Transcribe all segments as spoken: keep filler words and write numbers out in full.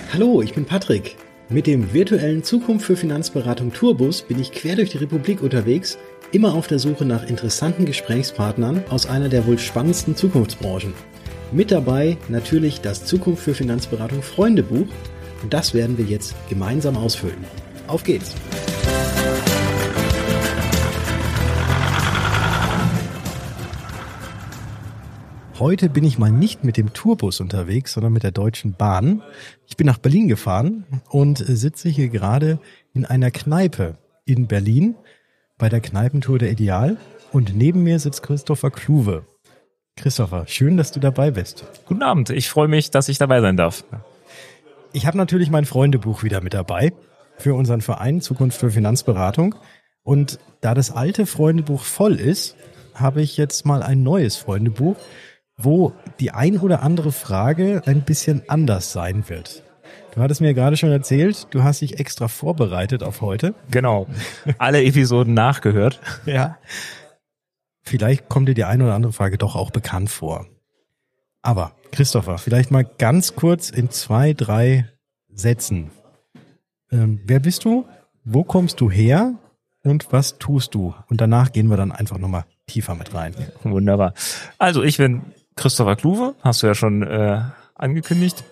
Hallo, ich bin Patrick. Mit dem virtuellen Zukunft für Finanzberatung Tourbus bin ich quer durch die Republik unterwegs, immer auf der Suche nach interessanten Gesprächspartnern aus einer der wohl spannendsten Zukunftsbranchen. Mit dabei natürlich das Zukunft für Finanzberatung Freundebuch und das werden wir jetzt gemeinsam ausfüllen. Auf geht's! Heute bin ich mal nicht mit dem Tourbus unterwegs, sondern mit der Deutschen Bahn. Ich bin nach Berlin gefahren und sitze hier gerade in einer Kneipe in Berlin bei der Kneipentour der Ideal. Und neben mir sitzt Christopher Kluwe. Christopher, schön, dass du dabei bist. Guten Abend, ich freue mich, dass ich dabei sein darf. Ich habe natürlich mein Freundebuch wieder mit dabei für unseren Verein Zukunft für Finanzberatung. Und da das alte Freundebuch voll ist, habe ich jetzt mal ein neues Freundebuch, wo die ein oder andere Frage ein bisschen anders sein wird. Du hattest mir gerade schon erzählt, du hast dich extra vorbereitet auf heute. Genau, alle Episoden nachgehört. Ja. Vielleicht kommt dir die eine oder andere Frage doch auch bekannt vor. Aber Christopher, vielleicht mal ganz kurz in zwei, drei Sätzen. Ähm, wer bist du? Wo kommst du her? Und was tust du? Und danach gehen wir dann einfach nochmal tiefer mit rein. Wunderbar. Also ich bin Christopher Kluwe, hast du ja schon äh, angekündigt.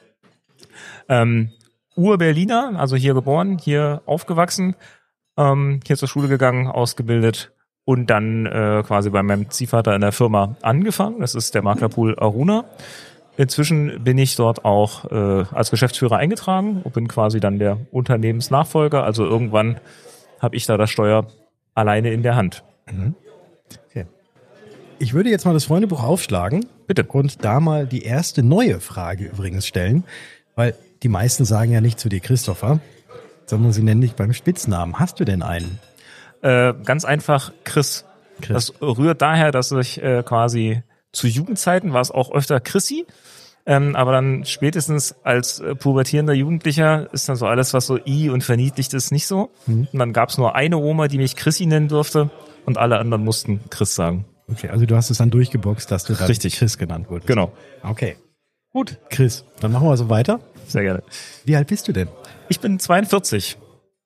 Ähm, Ur-Berliner, also hier geboren, hier aufgewachsen, ähm, hier zur Schule gegangen, ausgebildet und dann äh, quasi bei meinem Ziehvater in der Firma angefangen. Das ist der Maklerpool Aruna. Inzwischen bin ich dort auch äh, als Geschäftsführer eingetragen und bin quasi dann der Unternehmensnachfolger. Also irgendwann habe ich da das Steuer alleine in der Hand. Mhm. Okay. Ich würde jetzt mal das Freundebuch aufschlagen. Bitte. Und da mal die erste neue Frage übrigens stellen, weil die meisten sagen ja nicht zu dir Christopher, sondern sie nennen dich beim Spitznamen. Hast du denn einen? Äh, ganz einfach Chris. Chris. Das rührt daher, dass ich äh, quasi zu Jugendzeiten war es auch öfter Chrissy, ähm, aber dann spätestens als äh, pubertierender Jugendlicher ist dann so alles, was so I und verniedlicht ist, nicht so. Mhm. Und dann gab es nur eine Oma, die mich Chrissy nennen durfte und alle anderen mussten Chris sagen. Okay, also du hast es dann durchgeboxt, dass du dann Richtig. Chris genannt wurdest. Genau. Okay, gut. Chris, dann machen wir so weiter. Sehr gerne. Wie alt bist du denn? Ich bin zweiundvierzig.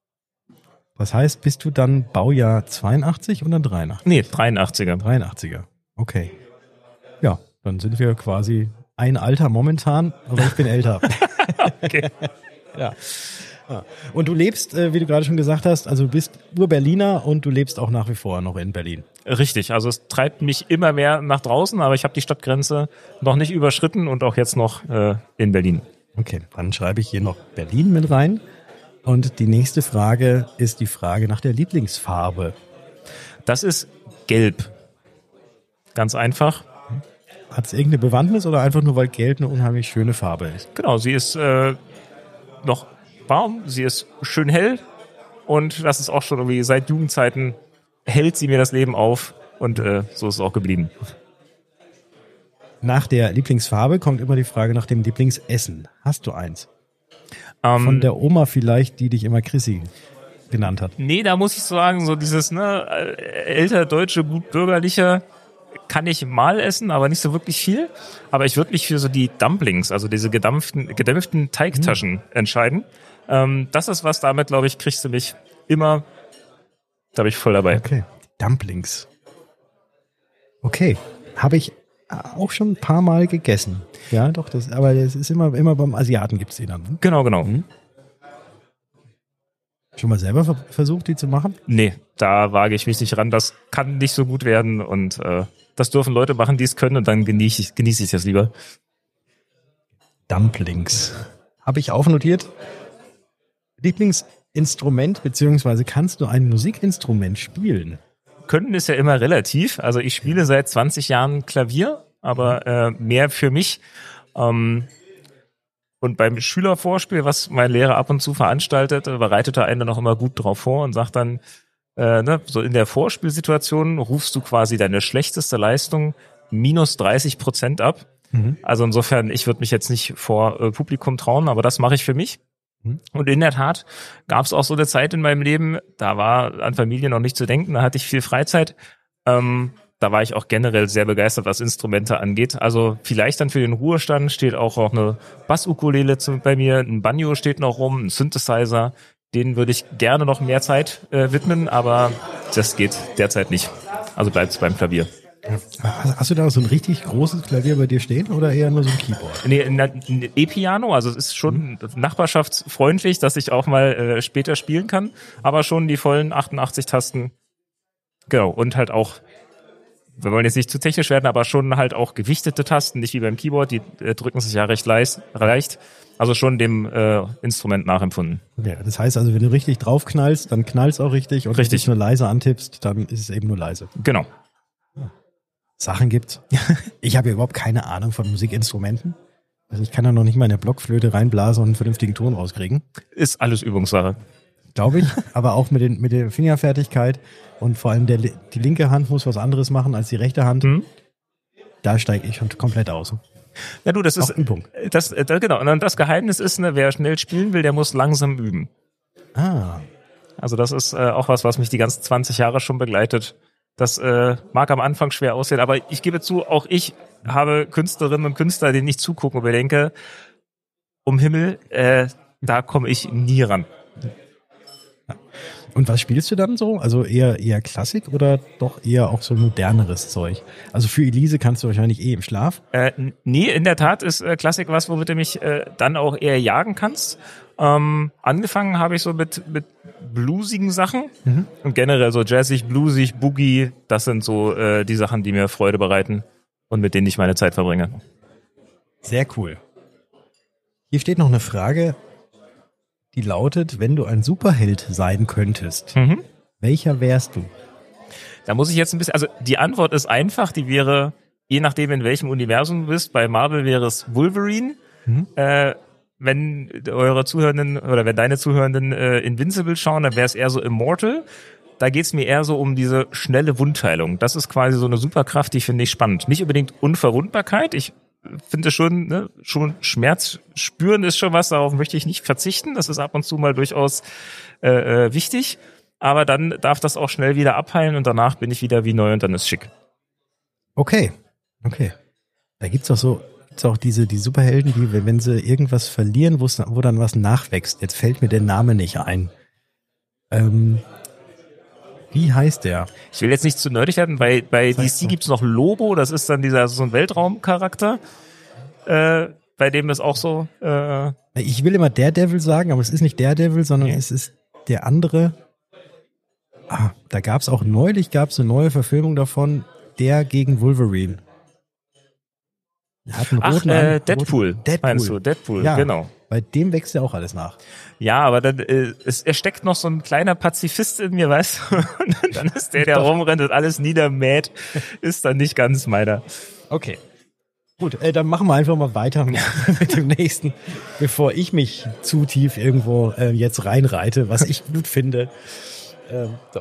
Was heißt, bist du dann Baujahr zweiundachtzig oder dreiundachtzig? Nee, dreiundachtziger. dreiundachtziger, okay. Ja, dann sind wir quasi ein Alter momentan, aber ich bin älter. Okay. Ja. Ja. Und du lebst, wie du gerade schon gesagt hast, also du bist Ur-Berliner und du lebst auch nach wie vor noch in Berlin. Richtig, also es treibt mich immer mehr nach draußen, aber ich habe die Stadtgrenze noch nicht überschritten und auch jetzt noch äh, in Berlin. Okay, dann schreibe ich hier noch Berlin mit rein. Und die nächste Frage ist die Frage nach der Lieblingsfarbe. Das ist gelb. Ganz einfach. Hat es irgendeine Bewandtnis oder einfach nur, weil gelb eine unheimlich schöne Farbe ist? Genau, sie ist äh, noch warm, sie ist schön hell und das ist auch schon irgendwie seit Jugendzeiten hält sie mir das Leben auf und äh, so ist es auch geblieben. Nach der Lieblingsfarbe kommt immer die Frage nach dem Lieblingsessen. Hast du eins? Ähm, Von der Oma vielleicht, die dich immer Chrissy genannt hat? Nee, da muss ich sagen, so dieses ne älter deutsche, gut bürgerliche kann ich mal essen, aber nicht so wirklich viel. Aber ich würde mich für so die Dumplings, also diese gedampften, gedämpften Teigtaschen mhm. entscheiden. Ähm, das ist was, damit, glaube ich, kriegst du mich immer, da bin ich voll dabei. Okay, Dumplings. Okay, habe ich auch schon ein paar Mal gegessen. Ja, doch, das, aber das ist immer, immer beim Asiaten gibt's die dann. Ne? Genau, genau. Mhm. Schon mal selber ver- versucht, die zu machen? Nee, da wage ich mich nicht ran. Das kann nicht so gut werden und äh, das dürfen Leute machen, die es können und dann genieße ich, genieße ich das lieber. Dumplings. Habe ich aufnotiert. Lieblingsinstrument, beziehungsweise kannst du ein Musikinstrument spielen? Können ist ja immer relativ. Also ich spiele seit zwanzig Jahren Klavier, aber äh, mehr für mich. Ähm, und beim Schülervorspiel, was mein Lehrer ab und zu veranstaltet, bereitet er einen dann auch immer gut drauf vor und sagt dann, äh, ne, so in der Vorspielsituation rufst du quasi deine schlechteste Leistung minus dreißig Prozent ab. Mhm. Also insofern, ich würde mich jetzt nicht vor äh, Publikum trauen, aber das mache ich für mich. Mhm. Und in der Tat gab es auch so eine Zeit in meinem Leben, da war an Familie noch nicht zu denken, da hatte ich viel Freizeit. Ähm, da war ich auch generell sehr begeistert, was Instrumente angeht. Also vielleicht dann für den Ruhestand steht auch noch eine Bass-Ukulele zum- bei mir, ein Banjo steht noch rum, ein Synthesizer. Denen würde ich gerne noch mehr Zeit äh, widmen, aber das geht derzeit nicht. Also bleibt es beim Klavier. Hast, hast du da so ein richtig großes Klavier bei dir stehen oder eher nur so ein Keyboard? Nee, ein ein E-Piano, also es ist schon nachbarschaftsfreundlich, dass ich auch mal äh, später spielen kann, aber schon die vollen achtundachtzig Tasten. Genau, und halt auch, wir wollen jetzt nicht zu technisch werden, aber schon halt auch gewichtete Tasten, nicht wie beim Keyboard, die äh, drücken sich ja recht leis, leicht, also schon dem äh, Instrument nachempfunden. Okay, das heißt also, wenn du richtig draufknallst, dann knallst auch richtig und Richtig. wenn du es nur leise antippst, dann ist es eben nur leise. Genau. Sachen gibt's. Ich habe ja überhaupt keine Ahnung von Musikinstrumenten. Also ich kann da noch nicht mal in der Blockflöte reinblasen und einen vernünftigen Ton rauskriegen. Ist alles Übungssache. Glaube ich. Aber auch mit, den, mit der Fingerfertigkeit und vor allem der, die linke Hand muss was anderes machen als die rechte Hand. Mhm. Da steige ich schon komplett aus. Ja du, das ist Auch Übung. Das, äh, genau. Und das Geheimnis ist, ne, wer schnell spielen will, der muss langsam üben. Ah, Also das ist äh, auch was, was mich die ganzen zwanzig Jahre schon begleitet. Das äh, mag am Anfang schwer aussehen, aber ich gebe zu, auch ich habe Künstlerinnen und Künstler, denen ich zugucke und mir denke, um Himmel, äh, da komme ich nie ran. und was spielst du dann so? Also eher eher Klassik oder doch eher auch so moderneres Zeug? Also für Elise kannst du wahrscheinlich eh im Schlaf. Äh, n- nee, in der Tat ist äh, Klassik was, womit du mich äh, dann auch eher jagen kannst. Ähm, angefangen habe ich so mit mit bluesigen Sachen Mhm. und generell so jazzig, bluesig, Boogie, das sind so äh, die Sachen, die mir Freude bereiten und mit denen ich meine Zeit verbringe. Sehr cool. Hier steht noch eine Frage, die lautet, wenn du ein Superheld sein könntest, Mhm. welcher wärst du? Da muss ich jetzt ein bisschen, also die Antwort ist einfach, die wäre, je nachdem in welchem Universum du bist, bei Marvel wäre es Wolverine. Mhm. Äh, wenn eure Zuhörenden oder wenn deine Zuhörenden äh, Invincible schauen, dann wäre es eher so Immortal. Da geht's mir eher so um diese schnelle Wundheilung. Das ist quasi so eine Superkraft, die finde ich spannend. Nicht unbedingt Unverwundbarkeit. Ich finde schon, ne, schon Schmerz spüren ist schon was, darauf möchte ich nicht verzichten. Das ist ab und zu mal durchaus äh, äh, wichtig. Aber dann darf das auch schnell wieder abheilen und danach bin ich wieder wie neu und dann ist schick. Okay, okay. Da gibt's doch so, gibt's auch diese die Superhelden, die, wenn sie irgendwas verlieren, wo es- wo dann was nachwächst. Jetzt fällt mir der Name nicht ein. Ähm, wie heißt der? Ich will jetzt nicht zu nerdig werden, weil bei Das heißt D C so. gibt's noch Lobo, das ist dann dieser so ein Weltraumcharakter, äh, bei dem ist auch so, äh, Ich will immer Daredevil sagen, aber es ist nicht Daredevil, sondern Nee. es ist der andere. Ah, da gab's auch neulich gab's eine neue Verfilmung davon, der gegen Wolverine. Er hat einen ach, roten äh, An- Deadpool, roten- Deadpool. meinst du, Deadpool, Ja. genau. Bei dem wächst ja auch alles nach. Ja, aber dann, äh, es, er steckt noch so ein kleiner Pazifist in mir, weißt du, und dann ist der, der rumrennt und alles niedermäht, ist dann nicht ganz meiner. Okay. Gut, äh, dann machen wir einfach mal weiter mit dem nächsten, bevor ich mich zu tief irgendwo äh, jetzt reinreite, was ich gut finde. Ähm, so.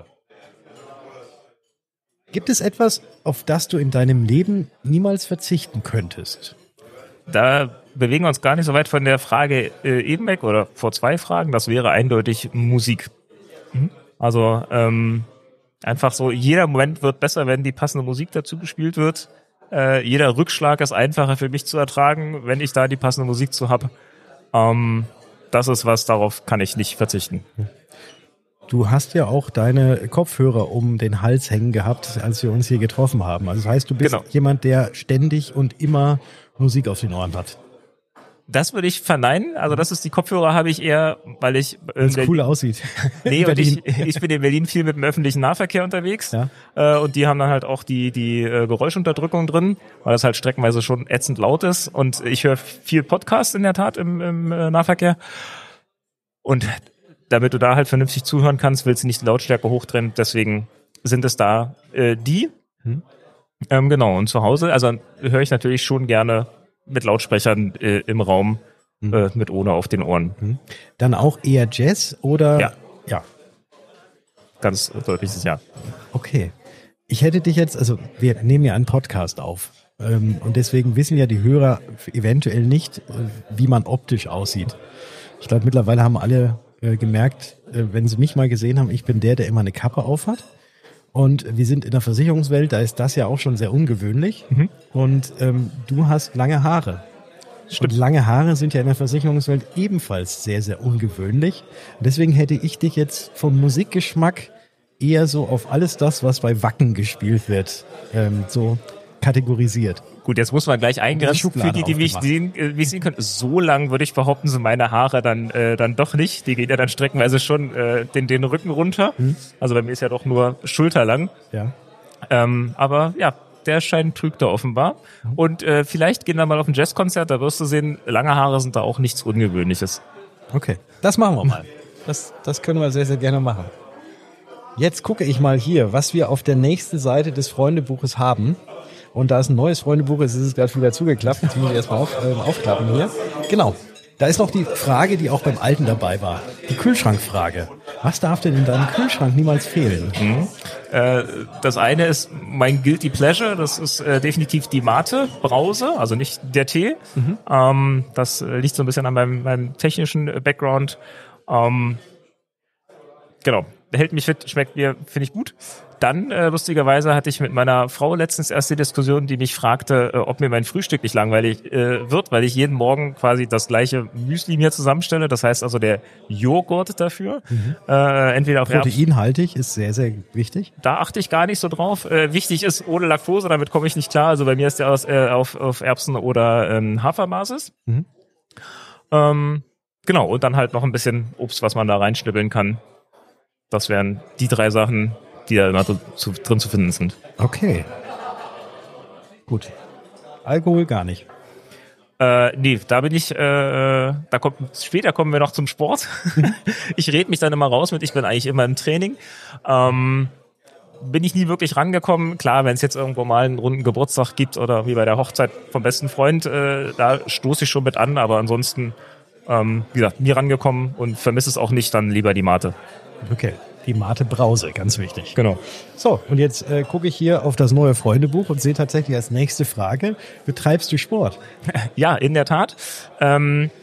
Gibt es etwas, auf das du in deinem Leben niemals verzichten könntest? Da bewegen wir uns gar nicht so weit von der Frage äh, eben weg oder vor zwei Fragen. Das wäre eindeutig Musik. Also ähm, einfach so, jeder Moment wird besser, wenn die passende Musik dazu gespielt wird. Äh, jeder Rückschlag ist einfacher für mich zu ertragen, wenn ich da die passende Musik zu habe. Ähm, das ist was, darauf kann ich nicht verzichten. Du hast ja auch deine Kopfhörer um den Hals hängen gehabt, als wir uns hier getroffen haben. Also das heißt, du bist Genau. jemand, der ständig und immer Musik auf den Ohren hat. Das würde ich verneinen. Also das ist die Kopfhörer habe ich eher, weil ich äh, Weil es cool aussieht. Nee, In und ich, Berlin. ich bin in Berlin viel mit dem öffentlichen Nahverkehr unterwegs. Ja. Äh, und die haben dann halt auch die, die äh, Geräuschunterdrückung drin, weil das halt streckenweise schon ätzend laut ist. Und ich höre viel Podcast in der Tat im, im äh, Nahverkehr. Und damit du da halt vernünftig zuhören kannst, willst du nicht die Lautstärke hochdrehen. Deswegen sind es da äh, die. Hm. Ähm, genau, und zu Hause, also höre ich natürlich schon gerne mit Lautsprechern äh, im Raum, Hm. äh, mit ohne auf den Ohren. Dann auch eher Jazz oder? Ja. Ja. Ganz deutliches Ja. Okay. Ich hätte dich jetzt, also wir nehmen ja einen Podcast auf. Ähm, und deswegen wissen ja die Hörer eventuell nicht, äh, wie man optisch aussieht. Ich glaube, mittlerweile haben alle äh, gemerkt, äh, wenn sie mich mal gesehen haben, ich bin der, der immer eine Kappe aufhat. Und wir sind in der Versicherungswelt, da ist das ja auch schon sehr ungewöhnlich. Mhm. Und ähm, du hast lange Haare. Stimmt. Und lange Haare sind ja in der Versicherungswelt ebenfalls sehr, sehr ungewöhnlich. Und deswegen hätte ich dich jetzt vom Musikgeschmack eher so auf alles das, was bei Wacken gespielt wird, ähm, so kategorisiert. Gut, jetzt muss man gleich eingrenzen für die, die mich aufgemacht. sehen, äh, mich sehen können. So lang würde ich behaupten, sind meine Haare dann äh, dann doch nicht. Die gehen ja dann streckenweise schon äh, den, den Rücken runter. Hm. Also bei mir ist ja doch nur schulterlang. Ja. Ähm, aber ja, der Schein trügt da offenbar. Und äh, vielleicht gehen wir mal auf ein Jazzkonzert, da wirst du sehen, lange Haare sind da auch nichts Ungewöhnliches. Okay, das machen wir mal. Das, das können wir sehr, sehr gerne machen. Jetzt gucke ich mal hier, was wir auf der nächsten Seite des Freundebuches haben. Und da es ein neues Freundebuch ist, ist es gerade wieder zugeklappt. Jetzt muss ich erstmal auf, äh, aufklappen hier. Genau. Da ist noch die Frage, die auch beim Alten dabei war. Die Kühlschrankfrage. Was darf denn in deinem Kühlschrank niemals fehlen? Mhm. Äh, das eine ist mein Guilty Pleasure, das ist äh, definitiv die Mate Brause, also nicht der Tee. Mhm. Ähm, das äh, liegt so ein bisschen an meinem, meinem technischen äh, Background. Ähm, genau, hält mich fit, schmeckt mir, finde ich gut. Dann, äh, lustigerweise, hatte ich mit meiner Frau letztens erst die Diskussion, die mich fragte, äh, ob mir mein Frühstück nicht langweilig äh, wird, weil ich jeden Morgen quasi das gleiche Müsli mir zusammenstelle. Das heißt also der Joghurt dafür. Mhm. Äh, entweder auf Proteinhaltig ist sehr, sehr wichtig. Da achte ich gar nicht so drauf. Äh, wichtig ist ohne Laktose, damit komme ich nicht klar. Also bei mir ist der aus, äh, auf, auf Erbsen- oder ähm, Haferbasis. Mhm. Ähm, genau, und dann halt noch ein bisschen Obst, was man da reinschnibbeln kann. Das wären die drei Sachen, die da immer so zu, drin zu finden sind. Okay. Gut. Alkohol gar nicht. Äh, nee, da bin ich, äh, da kommt, später kommen wir noch zum Sport. Ich rede mich dann immer raus mit, ich bin eigentlich immer im Training. Ähm, bin ich nie wirklich rangekommen. Klar, wenn es jetzt irgendwo mal einen runden Geburtstag gibt oder wie bei der Hochzeit vom besten Freund, äh, da stoße ich schon mit an, aber ansonsten, ähm, wie gesagt, nie rangekommen und vermisse es auch nicht, dann lieber die Mate. Okay. Die Mate Brause, ganz wichtig. Genau. So, und jetzt äh, gucke ich hier auf das neue Freundebuch und sehe tatsächlich als nächste Frage, betreibst du Sport? Ja, in der Tat. Ähm,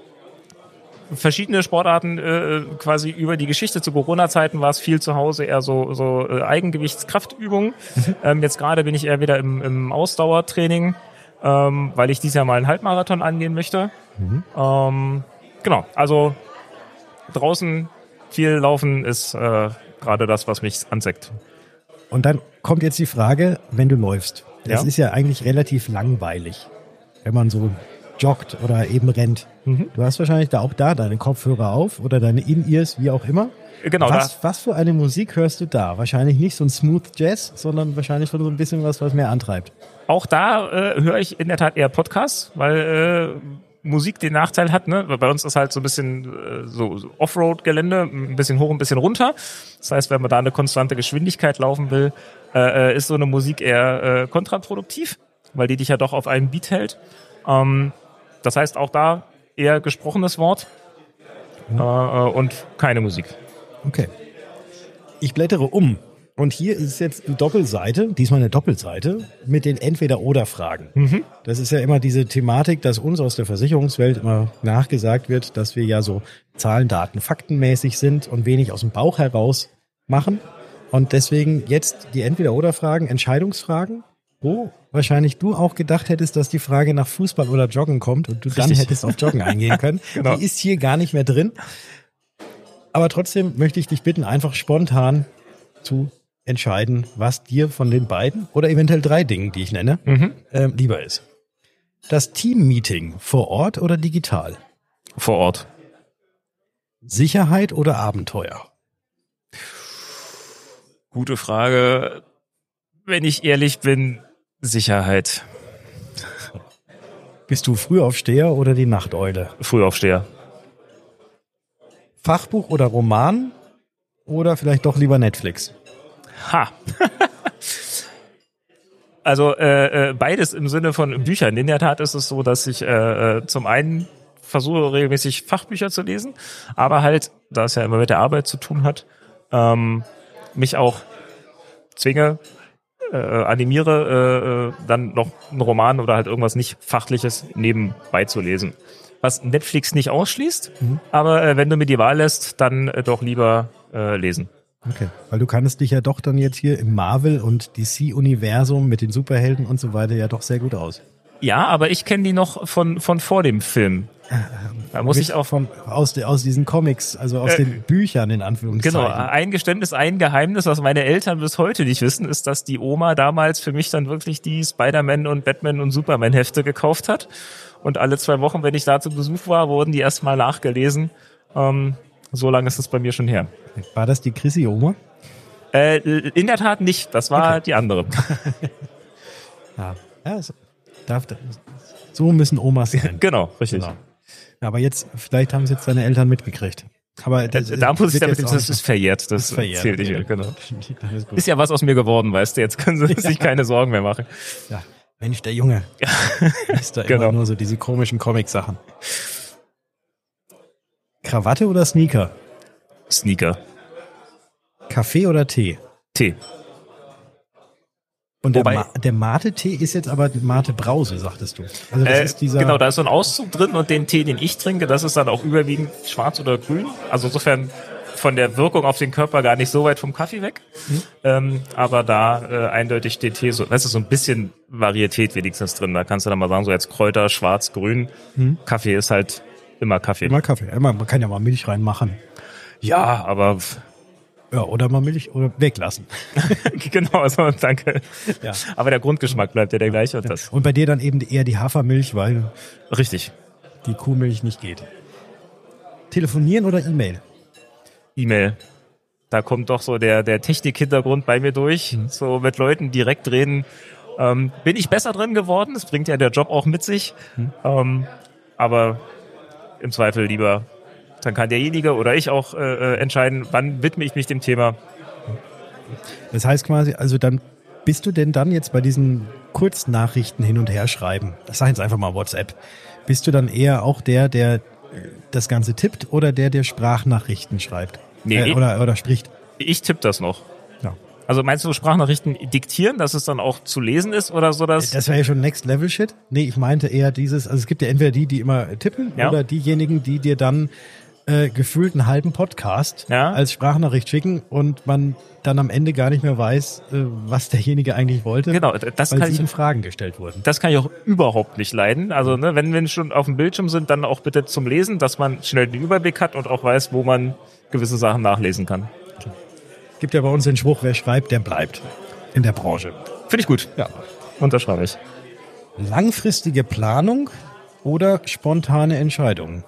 verschiedene Sportarten, äh, quasi über die Geschichte zu Corona-Zeiten war es viel zu Hause, eher so, so äh, Eigengewichtskraftübungen. Mhm. Ähm, jetzt gerade bin ich eher wieder im, im Ausdauertraining, ähm, weil ich dieses Jahr mal einen Halbmarathon angehen möchte. Mhm. Ähm, genau, also draußen viel Laufen ist äh, gerade das, was mich anseckt. Und dann kommt jetzt die Frage, wenn du läufst. Das ja. ist ja eigentlich relativ langweilig, wenn man so joggt oder eben rennt. Mhm. Du hast wahrscheinlich da auch da deine Kopfhörer auf oder deine In-Ears, wie auch immer. Genau. Was, was für eine Musik hörst du da? Wahrscheinlich nicht so ein Smooth Jazz, sondern wahrscheinlich so ein bisschen was, was mehr antreibt. Auch da äh, höre ich in der Tat eher Podcasts, weil äh, Musik den Nachteil hat, ne? Bei uns ist halt so ein bisschen äh, so, so Offroad-Gelände, ein bisschen hoch, ein bisschen runter. Das heißt, wenn man da eine konstante Geschwindigkeit laufen will, äh, ist so eine Musik eher äh, kontraproduktiv, weil die dich ja doch auf einem Beat hält. Ähm, das heißt, auch da eher gesprochenes Wort äh, und keine Musik. Okay. Ich blättere um. Und hier ist jetzt die Doppelseite, diesmal eine Doppelseite, mit den Entweder-Oder-Fragen. Mhm. Das ist ja immer diese Thematik, dass uns aus der Versicherungswelt immer nachgesagt wird, dass wir ja so Zahlen, Daten, faktenmäßig sind und wenig aus dem Bauch heraus machen. Und deswegen jetzt die Entweder-Oder-Fragen, Entscheidungsfragen, wo wahrscheinlich du auch gedacht hättest, dass die Frage nach Fußball oder Joggen kommt und du Richtig. Dann hättest auf Joggen eingehen können. Genau. Die ist hier gar nicht mehr drin. Aber trotzdem möchte ich dich bitten, einfach spontan zu entscheiden, was dir von den beiden oder eventuell drei Dingen, die ich nenne, mhm. äh, lieber ist. Das Team-Meeting vor Ort oder digital? Vor Ort. Sicherheit oder Abenteuer? Gute Frage. Wenn ich ehrlich bin, Sicherheit. Bist du Frühaufsteher oder die Nachteule? Frühaufsteher. Fachbuch oder Roman oder vielleicht doch lieber Netflix? Ha. Also äh, äh, beides im Sinne von Büchern. In der Tat ist es so, dass ich äh, äh, zum einen versuche regelmäßig Fachbücher zu lesen, aber halt, da es ja immer mit der Arbeit zu tun hat, ähm, mich auch zwinge, äh, animiere, äh, dann noch einen Roman oder halt irgendwas nicht Fachliches nebenbei zu lesen. Was Netflix nicht ausschließt, mhm. aber äh, wenn du mir die Wahl lässt, dann äh, doch lieber äh, lesen. Okay, weil du kannst dich ja doch dann jetzt hier im Marvel- und D C-Universum mit den Superhelden und so weiter ja doch sehr gut aus. Ja, aber ich kenne die noch von, von vor dem Film. Da muss Mit ich auch von, aus, aus diesen Comics, also aus Äh, den Büchern in Anführungszeichen. Genau, ein Geständnis, ein Geheimnis, was meine Eltern bis heute nicht wissen, ist, dass die Oma damals für mich dann wirklich die Spider-Man und Batman und Superman-Hefte gekauft hat. Und alle zwei Wochen, wenn ich da zu Besuch war, wurden die erstmal nachgelesen. Ähm, so lange ist es bei mir schon her. War das die Chrissy-Oma? Äh, in der Tat nicht, das war Okay. die andere. Ja, ja so, darf, so müssen Omas sein. Genau, richtig. Genau. Aber jetzt, vielleicht haben es jetzt deine Eltern mitgekriegt. Aber das, Da muss ich wird damit, jetzt auch das ist verjährt, das ist verjährt. zählt nicht mehr, genau. Das ist gut. Ist ja was aus mir geworden, weißt du, jetzt können sie sich keine Sorgen mehr machen. Ja, Mensch, der Junge. Ist da Genau. immer nur so diese komischen Comic-Sachen. Krawatte oder Sneaker? Sneaker. Kaffee oder Tee? Tee. Und der, Wobei- Ma der Mate-Tee ist jetzt aber Mate Brause, sagtest du. Also das Äh, ist dieser. genau, da ist so ein Auszug drin und den Tee, den ich trinke, das ist dann auch überwiegend schwarz oder grün. Also insofern von der Wirkung auf den Körper gar nicht so weit vom Kaffee weg. Mhm. Ähm, aber da äh, eindeutig den Tee, so, das ist so ein bisschen Varietät wenigstens drin. Da kannst du dann mal sagen, so jetzt Kräuter, schwarz, grün. Mhm. Kaffee ist halt immer Kaffee. Immer Kaffee. Immer, man kann ja mal Milch reinmachen. Ja, aber Ja, oder mal Milch oder weglassen. genau, also danke. Ja. Aber der Grundgeschmack bleibt ja der gleiche. Und das Und bei dir dann eben eher die Hafermilch, weil richtig. die Kuhmilch nicht geht. Telefonieren oder E-Mail? E-Mail. Da kommt doch so der, der Technik-Hintergrund bei mir durch. Mhm. So mit Leuten direkt reden. Ähm, bin ich besser drin geworden. Das bringt ja der Job auch mit sich. Mhm. Ähm, aber im Zweifel lieber, dann kann derjenige oder ich auch äh, entscheiden, wann widme ich mich dem Thema. Das heißt quasi, also dann bist du denn dann jetzt bei diesen Kurznachrichten hin und her schreiben, das sag jetzt einfach mal WhatsApp, bist du dann eher auch der, der das Ganze tippt oder der, der Sprachnachrichten schreibt? Nee. Äh, oder, oder spricht? Ich tippe das noch. Ja. Also meinst du Sprachnachrichten diktieren, dass es dann auch zu lesen ist oder so? Dass Das wäre ja schon Next Level Shit. Nee, ich meinte eher dieses, also es gibt ja entweder die, die immer tippen Ja. oder diejenigen, die dir dann äh, gefühlt einen halben Podcast Ja. als Sprachnachricht schicken und man dann am Ende gar nicht mehr weiß, äh, was derjenige eigentlich wollte, Genau, das weil kann ich- sieben Fragen gestellt wurden. Das kann ich auch überhaupt nicht leiden. Also ne, wenn wir schon auf dem Bildschirm sind, dann auch bitte zum Lesen, dass man schnell den Überblick hat und auch weiß, wo man gewisse Sachen nachlesen kann. Gibt ja bei uns den Spruch, wer schreibt, der bleibt in der Branche. Finde ich gut. Ja. Unterschreibe ich. Langfristige Planung oder spontane Entscheidungen?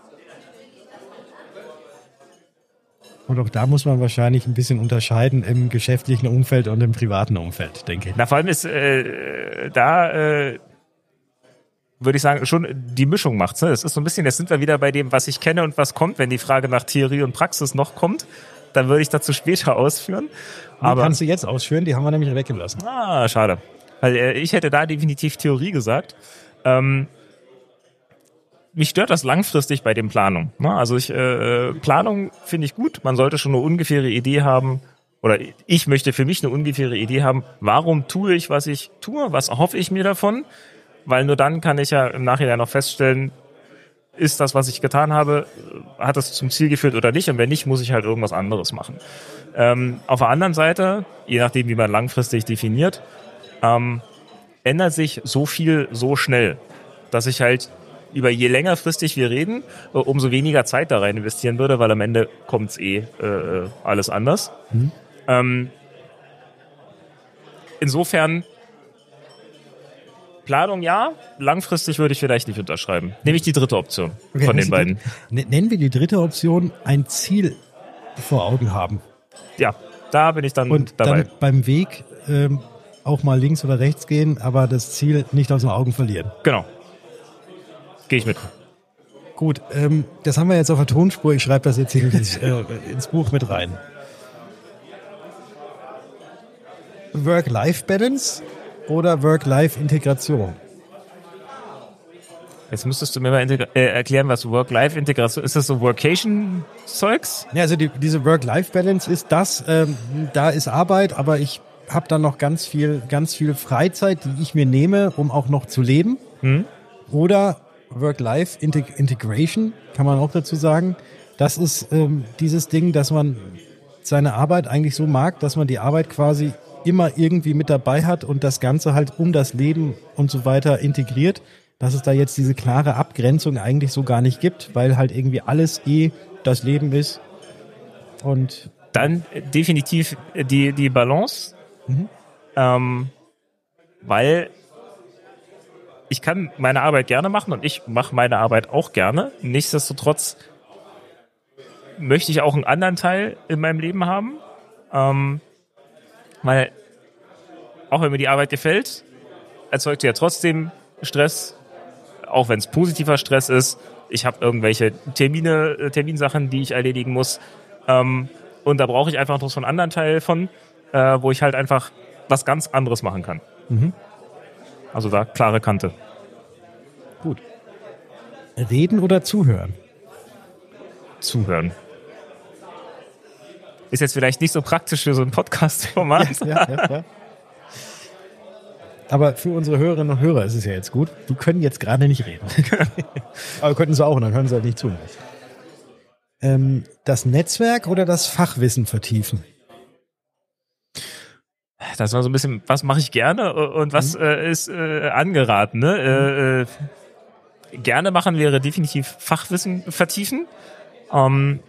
Und auch da muss man wahrscheinlich ein bisschen unterscheiden im geschäftlichen Umfeld und im privaten Umfeld, denke ich. Na, vor allem ist äh, da, äh, würde ich sagen, schon die Mischung macht's. Ne? Es ist so ein bisschen, jetzt sind wir wieder bei dem, was ich kenne und was kommt. Wenn die Frage nach Theorie und Praxis noch kommt, dann würde ich dazu später ausführen. Die Aber kannst du jetzt ausführen, die haben wir nämlich weggelassen. Ah, schade. Weil äh, ich hätte da definitiv Theorie gesagt. Ähm, mich stört das langfristig bei den Planungen. Ne? Also ich, äh, Planung finde ich gut. Man sollte schon eine ungefähre Idee haben, oder ich möchte für mich eine ungefähre Idee haben, warum tue ich, was ich tue, was hoffe ich mir davon, weil nur dann kann ich ja im Nachhinein noch feststellen, ist das, was ich getan habe, hat das zum Ziel geführt oder nicht, und wenn nicht, muss ich halt irgendwas anderes machen. Ähm, auf der anderen Seite, je nachdem, wie man langfristig definiert, ähm, ändert sich so viel so schnell, dass ich halt über je längerfristig wir reden, äh, umso weniger Zeit da rein investieren würde, weil am Ende kommt's eh äh, alles anders. Mhm. Ähm, insofern Planung ja, langfristig würde ich vielleicht nicht unterschreiben. Nehme ich die dritte Option Okay, von das den ist beiden. gut. N- Nennen wir die dritte Option, ein Ziel vor Augen haben. Ja, da bin ich dann Und dabei. dann beim Weg ähm, auch mal links oder rechts gehen, aber das Ziel nicht aus den Augen verlieren. Genau. Gehe ich mit. Gut, ähm, das haben wir jetzt auf der Tonspur. Ich schreibe das jetzt hier ins, äh, ins Buch mit rein. Work-Life-Balance oder Work-Life-Integration? Jetzt müsstest du mir mal integra- äh, erklären, was Work-Life-Integration ist. Das so Workation-Zeugs? Ja, also die, diese Work-Life-Balance ist das, ähm, da ist Arbeit, aber ich habe dann noch ganz viel, ganz viel Freizeit, die ich mir nehme, um auch noch zu leben. Hm? Oder Work-Life-Integration, kann man auch dazu sagen. Das ist ähm, dieses Ding, dass man seine Arbeit eigentlich so mag, dass man die Arbeit quasi immer irgendwie mit dabei hat und das Ganze halt um das Leben und so weiter integriert, dass es da jetzt diese klare Abgrenzung eigentlich so gar nicht gibt, weil halt irgendwie alles eh das Leben ist. Und dann definitiv die, die Balance, mhm. ähm, weil ich kann meine Arbeit gerne machen und ich mache meine Arbeit auch gerne. Nichtsdestotrotz möchte ich auch einen anderen Teil in meinem Leben haben, ähm, weil auch wenn mir die Arbeit gefällt, erzeugt sie ja trotzdem Stress, auch wenn es positiver Stress ist. Ich habe irgendwelche Termine, Terminsachen, die ich erledigen muss. Ähm, und da brauche ich einfach noch so einen anderen Teil von, äh, wo ich halt einfach was ganz anderes machen kann. Mhm. Also da klare Kante. Gut. Reden oder zuhören? Zuhören. Ist jetzt vielleicht nicht so praktisch für so ein Podcast-Format. Ja, ja, ja, ja. Aber für unsere Hörerinnen und Hörer ist es ja jetzt gut. Die können jetzt gerade nicht reden. Aber könnten sie auch und dann hören sie halt nicht zu. Ähm, das Netzwerk oder das Fachwissen vertiefen? Das war so ein bisschen, was mache ich gerne und was mhm. äh, ist äh, angeraten. Ne? Äh, äh, gerne machen wäre definitiv Fachwissen vertiefen. Ähm,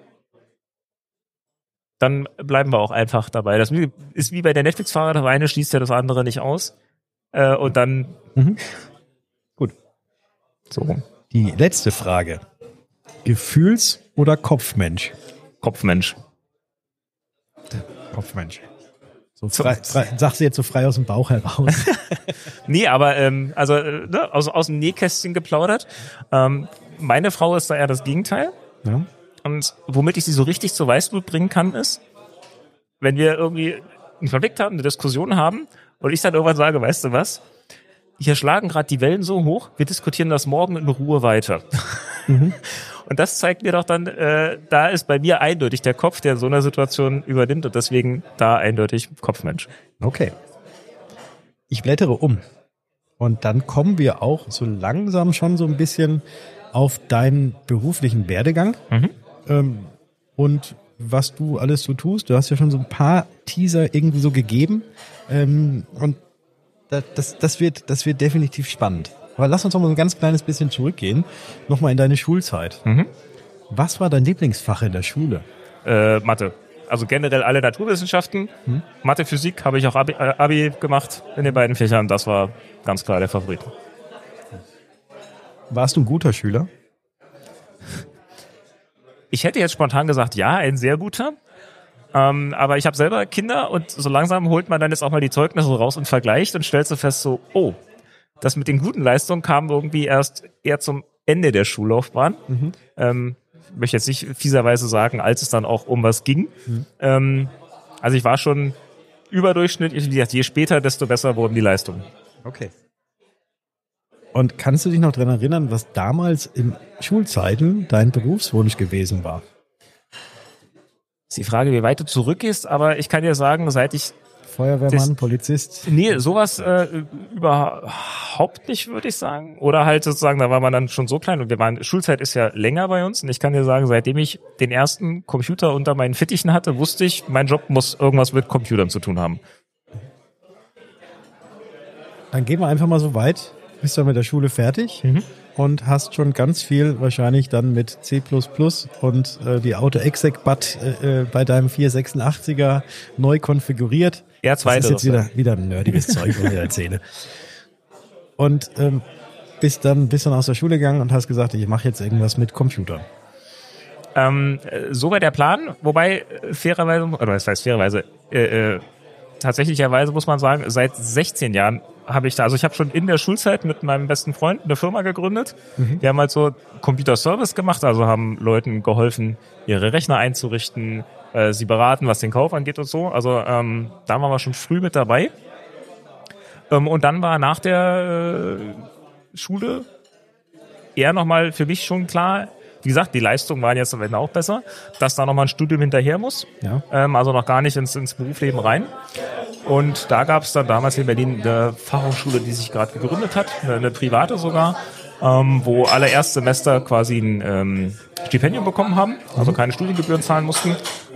dann bleiben wir auch einfach dabei. Das ist wie bei der Netflix-Fahrer, das eine schließt ja das andere nicht aus. Äh, und dann... Mhm. Gut. So. Die letzte Frage. Gefühls- oder Kopfmensch? Kopfmensch. Kopfmensch. So frei, frei, sagst du jetzt so frei aus dem Bauch heraus? Nee, aber ähm, also ne, aus, aus dem Nähkästchen geplaudert. Ähm, meine Frau ist da eher das Gegenteil. Ja. Und womit ich sie so richtig zur Weißblut bringen kann, ist, wenn wir irgendwie einen Konflikt haben, eine Diskussion haben und ich dann irgendwann sage, weißt du was, hier schlagen gerade die Wellen so hoch, wir diskutieren das morgen in Ruhe weiter. Mhm. Und das zeigt mir doch dann, äh, da ist bei mir eindeutig der Kopf, der in so einer Situation übernimmt und deswegen da eindeutig Kopfmensch. Okay. Ich blättere um und dann kommen wir auch so langsam schon so ein bisschen auf deinen beruflichen Werdegang mhm. ähm, und was du alles so tust. Du hast ja schon so ein paar Teaser irgendwie so gegeben ähm, und das, das, das, wird, das wird definitiv spannend. Aber lass uns noch mal ein ganz kleines bisschen zurückgehen, nochmal in deine Schulzeit. Mhm. Was war dein Lieblingsfach in der Schule? Äh, Mathe. Also generell alle Naturwissenschaften. Hm? Mathe, Physik habe ich auch Abi, äh, Abi gemacht in den beiden Fächern. Das war ganz klar der Favorit. Warst du ein guter Schüler? Ich hätte jetzt spontan gesagt, ja, ein sehr guter. Ähm, aber ich habe selber Kinder und so langsam holt man dann jetzt auch mal die Zeugnisse raus und vergleicht und stellt so fest so, oh, das mit den guten Leistungen kam irgendwie erst eher zum Ende der Schullaufbahn. Mhm. Ähm, ich möchte jetzt nicht fieserweise sagen, als es dann auch um was ging. Mhm. Ähm, also ich war schon überdurchschnittlich. Wie gesagt, je später, desto besser wurden die Leistungen. Okay. Und kannst du dich noch daran erinnern, was damals in Schulzeiten dein Berufswunsch gewesen war? Das ist die Frage, wie weit du zurückgehst, aber ich kann dir sagen, seit ich Feuerwehrmann, das, Polizist? Nee, sowas äh, überhaupt nicht, würde ich sagen. Oder halt sozusagen, da war man dann schon so klein und wir waren, Schulzeit ist ja länger bei uns und ich kann dir sagen, seitdem ich den ersten Computer unter meinen Fittichen hatte, wusste ich, mein Job muss irgendwas mit Computern zu tun haben. Dann gehen wir einfach mal so weit, bist du mit der Schule fertig mhm. und hast schon ganz viel wahrscheinlich dann mit C plus plus und äh, die Auto-Exec-Bat äh, bei deinem vierhundertsechsundachtziger neu konfiguriert. Ja, zweite. Das ist jetzt wieder, wieder ein nerdiges Zeug, was ich erzähle. Und ähm, bist dann, bist dann aus der Schule gegangen und hast gesagt, ich mache jetzt irgendwas mit Computern. Ähm, so war der Plan, wobei fairerweise, oder was heißt fairerweise, äh, äh, tatsächlicherweise muss man sagen, seit sechzehn Jahren habe ich da, also ich habe schon in der Schulzeit mit meinem besten Freund eine Firma gegründet. Mhm. Wir haben halt so Computer-Service gemacht, also haben Leuten geholfen, ihre Rechner einzurichten, äh, sie beraten, was den Kauf angeht und so. Also ähm, da waren wir schon früh mit dabei. Ähm, und dann war nach der äh, Schule eher nochmal für mich schon klar, wie gesagt, die Leistungen waren jetzt am Ende auch besser, dass da nochmal ein Studium hinterher muss. Ja. Ähm, also noch gar nicht ins, ins Berufsleben rein. Und da gab es dann damals in Berlin eine Fachhochschule, die sich gerade gegründet hat, eine, eine private sogar, ähm, wo alle Erstsemester quasi ein ähm, Stipendium bekommen haben, also keine Studiengebühren zahlen mussten.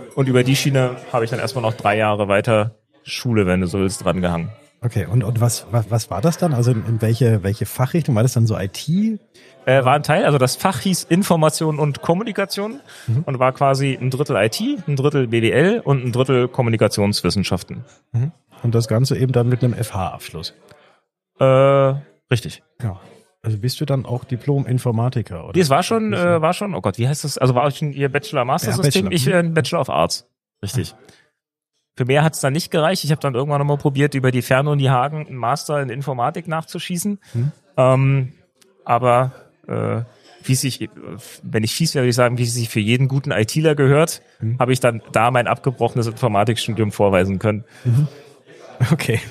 Und über die Schiene habe ich dann erstmal noch drei Jahre weiter Schule, wenn du so willst, dran gehangen. Okay, und, und was, was, was war das dann? Also in, in welche, welche Fachrichtung? War das dann so I T? Äh, war ein Teil, also das Fach hieß Information und Kommunikation mhm. und war quasi ein Drittel I T, ein Drittel B W L und ein Drittel Kommunikationswissenschaften. Mhm. Und das Ganze eben dann mit einem F H-Abschluss? Äh, richtig. Ja. Also bist du dann auch Diplom-Informatiker, oder? Das war schon, äh, war schon, oh Gott, wie heißt das? Also war schon ihr Bachelor-Master-System? Ja, ich äh, ein Bachelor of Arts. Richtig. Ah. Für mehr hat es dann nicht gereicht. Ich habe dann irgendwann nochmal probiert, über die Fernuni Hagen einen Master in Informatik nachzuschießen. Hm. Ähm, aber äh, wie sich, wenn ich fies wäre, würde ich sagen, wie es sich für jeden guten ITler gehört, hm. habe ich dann da mein abgebrochenes Informatikstudium vorweisen können. Mhm. Okay.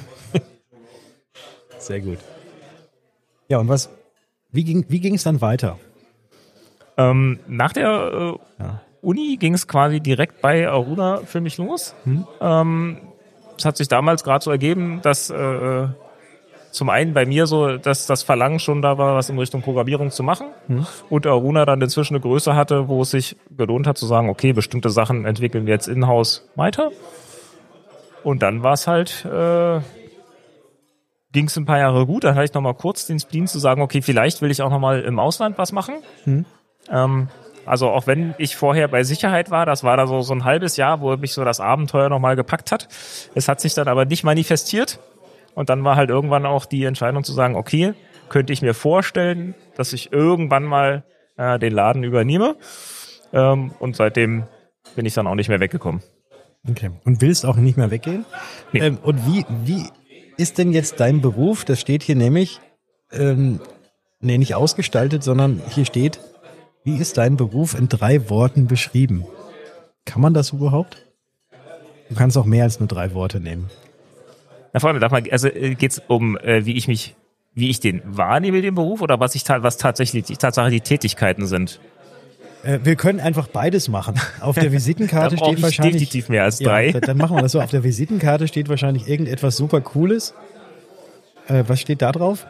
Sehr gut. Ja, und was, wie ging wie ging es dann weiter? Ähm, nach der äh, ja. Uni ging es quasi direkt bei Aruna für mich los. Hm. Ähm, es hat sich damals gerade so ergeben, dass äh, zum einen bei mir so, dass das Verlangen schon da war, was in Richtung Programmierung zu machen. Hm. Und Aruna dann inzwischen eine Größe hatte, wo es sich gelohnt hat zu sagen, okay, bestimmte Sachen entwickeln wir jetzt in-house weiter. Und dann war es halt, äh, ging es ein paar Jahre gut. Dann hatte ich nochmal kurz den Spleen zu sagen, okay, vielleicht will ich auch nochmal im Ausland was machen. Hm. Ähm, Also auch wenn ich vorher bei Sicherheit war, das war da so, so ein halbes Jahr, wo mich so das Abenteuer nochmal gepackt hat. Es hat sich dann aber nicht manifestiert. Und dann war halt irgendwann auch die Entscheidung zu sagen, okay, könnte ich mir vorstellen, dass ich irgendwann mal äh, den Laden übernehme. Ähm, und seitdem bin ich dann auch nicht mehr weggekommen. Okay. Und willst auch nicht mehr weggehen? Nee. Ähm, und wie, wie ist denn jetzt dein Beruf? Das steht hier nämlich, ähm, nee, nicht ausgestaltet, sondern hier steht, wie ist dein Beruf in drei Worten beschrieben? Kann man das überhaupt? Du kannst auch mehr als nur drei Worte nehmen. Na, vor allem, darf man, also geht es um, äh, wie ich mich, wie ich den wahrnehme, den Beruf, oder was ich was tatsächlich die Tatsache die Tätigkeiten sind? Äh, wir können einfach beides machen. Auf der Visitenkarte da steht wahrscheinlich definitiv mehr als drei. Ja, dann machen wir das so. Auf der Visitenkarte steht wahrscheinlich irgendetwas super Cooles. Äh, was steht da drauf?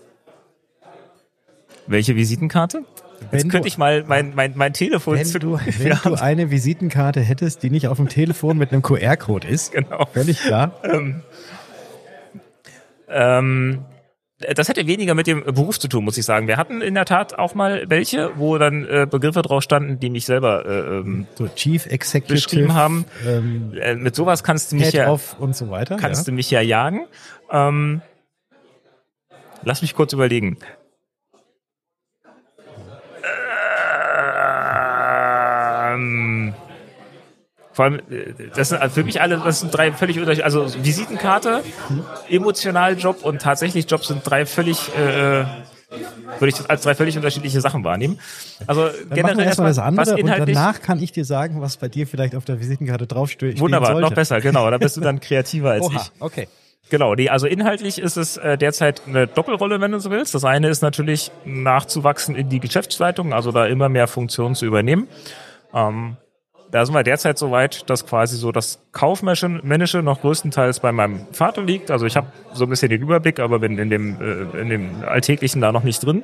Welche Visitenkarte? Jetzt Wenn könnte du, ich mal mein, mein, mein Telefon wenn zu du, wenn ja. du eine Visitenkarte hättest, die nicht auf dem Telefon mit einem Q R-Code ist. Genau. Völlig klar. Ähm, ähm, das hätte weniger mit dem Beruf zu tun, muss ich sagen. Wir hatten in der Tat auch mal welche, wo dann äh, Begriffe drauf standen, die mich selber äh, ähm, so Chief Executive beschrieben haben. Ähm, äh, mit sowas kannst du mich Head ja off und so weiter. Kannst ja. du mich ja jagen. Ähm, lass mich kurz überlegen. Ähm, vor allem, das sind für mich alle, das sind drei völlig unterschiedliche, also Visitenkarte, emotional Job und tatsächlich Job sind drei völlig, äh, würde ich das als drei völlig unterschiedliche Sachen wahrnehmen. Also Dann generell erstmal das andere was inhaltlich, und danach kann ich dir sagen, was bei dir vielleicht auf der Visitenkarte draufsteht. Wunderbar, noch besser, genau, da bist du dann kreativer als Oha, ich. Okay. Genau, nee, also inhaltlich ist es äh, derzeit eine Doppelrolle, wenn du so willst. Das eine ist natürlich nachzuwachsen in die Geschäftsleitung, also da immer mehr Funktionen zu übernehmen. Ähm, da sind wir derzeit so weit, dass quasi so das Kaufmännische noch größtenteils bei meinem Vater liegt. Also ich habe so ein bisschen den Überblick, aber bin in dem, äh, in dem Alltäglichen da noch nicht drin.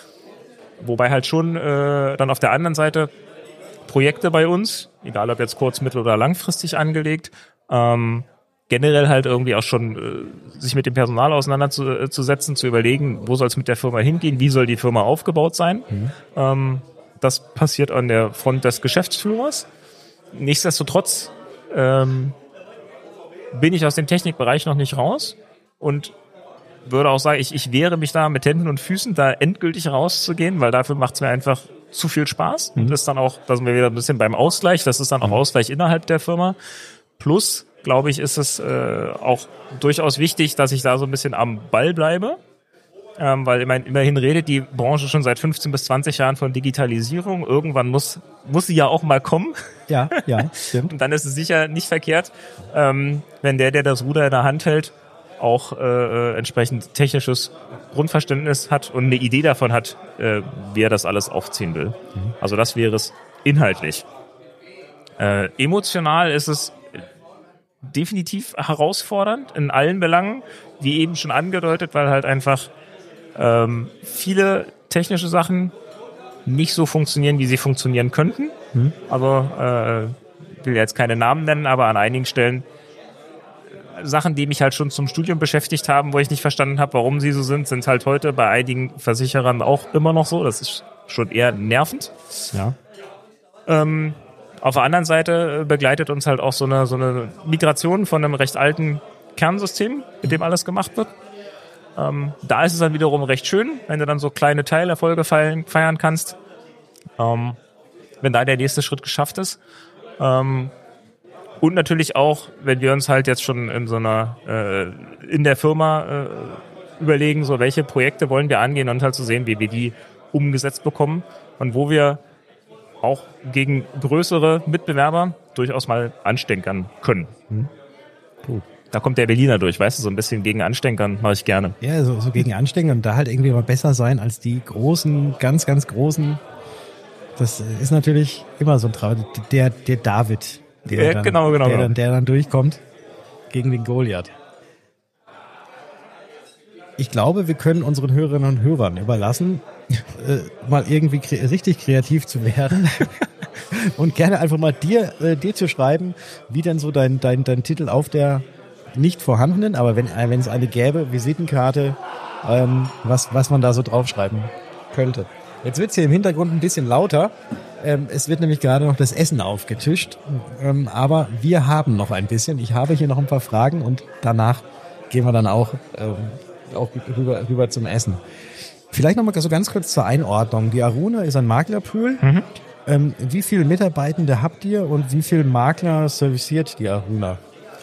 Wobei halt schon äh, dann auf der anderen Seite Projekte bei uns, egal ob jetzt kurz-, mittel- oder langfristig angelegt, ähm, generell halt irgendwie auch schon äh, sich mit dem Personal auseinanderzusetzen, zu überlegen, wo soll es mit der Firma hingehen, wie soll die Firma aufgebaut sein. Mhm. Ähm, das passiert an der Front des Geschäftsführers. Nichtsdestotrotz ähm, bin ich aus dem Technikbereich noch nicht raus und würde auch sagen, ich, ich wehre mich da mit Händen und Füßen, da endgültig rauszugehen, weil dafür macht es mir einfach zu viel Spaß. Mhm. Und das ist dann auch, da sind wir wieder ein bisschen beim Ausgleich, das ist dann auch Ausgleich innerhalb der Firma. Plus, glaube ich, ist es äh, auch durchaus wichtig, dass ich da so ein bisschen am Ball bleibe. Ähm, weil immerhin, immerhin redet die Branche schon seit fünfzehn bis zwanzig Jahren von Digitalisierung. Irgendwann muss muss sie ja auch mal kommen. Ja, ja, stimmt. Und dann ist es sicher nicht verkehrt, ähm, wenn der, der das Ruder in der Hand hält, auch äh, entsprechend technisches Grundverständnis hat und eine Idee davon hat, äh, wie er das alles aufziehen will. Mhm. Also das wäre es inhaltlich. Äh, emotional ist es definitiv herausfordernd in allen Belangen, wie eben schon angedeutet, weil halt einfach ähm, viele technische Sachen nicht so funktionieren, wie sie funktionieren könnten. Mhm. Aber äh, will jetzt keine Namen nennen, aber an einigen Stellen Sachen, die mich halt schon zum Studium beschäftigt haben, wo ich nicht verstanden habe, warum sie so sind, sind halt heute bei einigen Versicherern auch immer noch so. Das ist schon eher nervend. Ja. Ähm, auf der anderen Seite begleitet uns halt auch so eine, so eine Migration von einem recht alten Kernsystem, mit dem alles gemacht wird. Ähm, da ist es dann wiederum recht schön, wenn du dann so kleine Teilerfolge feiern, feiern kannst. Ähm, wenn da der nächste Schritt geschafft ist. Ähm, Und natürlich auch, wenn wir uns halt jetzt schon in so einer, äh, in der Firma äh, überlegen, so welche Projekte wollen wir angehen und halt zu so sehen, wie wir die umgesetzt bekommen und wo wir auch gegen größere Mitbewerber durchaus mal anstänkern können. Hm. Cool. Da kommt der Berliner durch, weißt du, so ein bisschen gegen Anstänkern mache ich gerne. Ja, so, so gegen Anstänkern und da halt irgendwie mal besser sein als die großen, ganz, ganz großen. Das ist natürlich immer so ein Traum. Der, der David. Der, ja, dann, genau, genau, der, genau. dann, der dann durchkommt gegen den Goliath. Ich glaube, wir können unseren Hörerinnen und Hörern überlassen, äh, mal irgendwie kre- richtig kreativ zu werden und gerne einfach mal dir, äh, dir zu schreiben, wie denn so dein, dein, dein Titel auf der nicht vorhandenen, aber wenn, äh, wenn es eine gäbe, Visitenkarte, ähm, was, was man da so draufschreiben könnte. Jetzt wird's hier im Hintergrund ein bisschen lauter. Ähm, es wird nämlich gerade noch das Essen aufgetischt. Ähm, aber wir haben noch ein bisschen. Ich habe hier noch ein paar Fragen und danach gehen wir dann auch, ähm, auch rüber, rüber zum Essen. Vielleicht noch mal so ganz kurz zur Einordnung. Die Aruna ist ein Maklerpool. Mhm. Ähm, wie viele Mitarbeitende habt ihr und wie viele Makler serviciert die Aruna?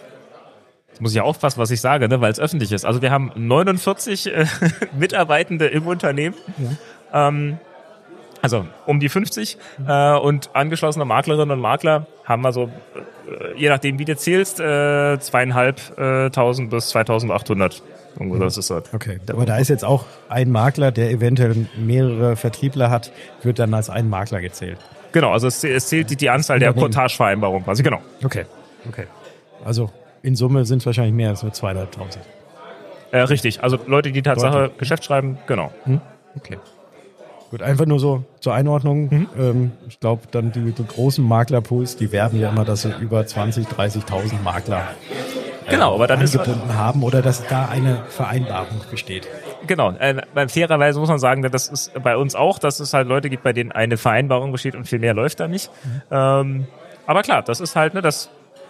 Jetzt muss ich ja aufpassen, was ich sage, ne, weil es öffentlich ist. Also wir haben neunundvierzig äh, Mitarbeitende im Unternehmen. Ja. Ähm, Also um die fünfzig äh, und angeschlossene Maklerinnen und Makler haben wir so, äh, je nachdem wie du zählst, äh, zweieinhalbtausend bis zweitausendachthundert. Irgendwo das ist das. Okay, aber da ist jetzt auch ein Makler, der eventuell mehrere Vertriebler hat, wird dann als ein Makler gezählt. Genau, also es, es zählt die, die Anzahl der Portagevereinbarungen quasi, genau. Okay, okay. Also in Summe sind es wahrscheinlich mehr als nur zweieinhalbtausend. Äh, richtig, also Leute, die Tatsache Leute. Geschäft schreiben, genau. Hm? Okay. Gut, einfach nur so zur Einordnung. Mhm. Ähm, ich glaube, dann die, die großen Maklerpools, die werben ja immer, dass sie über zwanzigtausend, dreißigtausend Makler äh, genau, aber dann angebunden ist, haben oder dass da eine Vereinbarung besteht. Genau, äh, fairerweise muss man sagen, das ist bei uns auch, dass es halt Leute gibt, bei denen eine Vereinbarung besteht und viel mehr läuft da nicht. Mhm. Ähm, aber klar, das ist halt, ne, das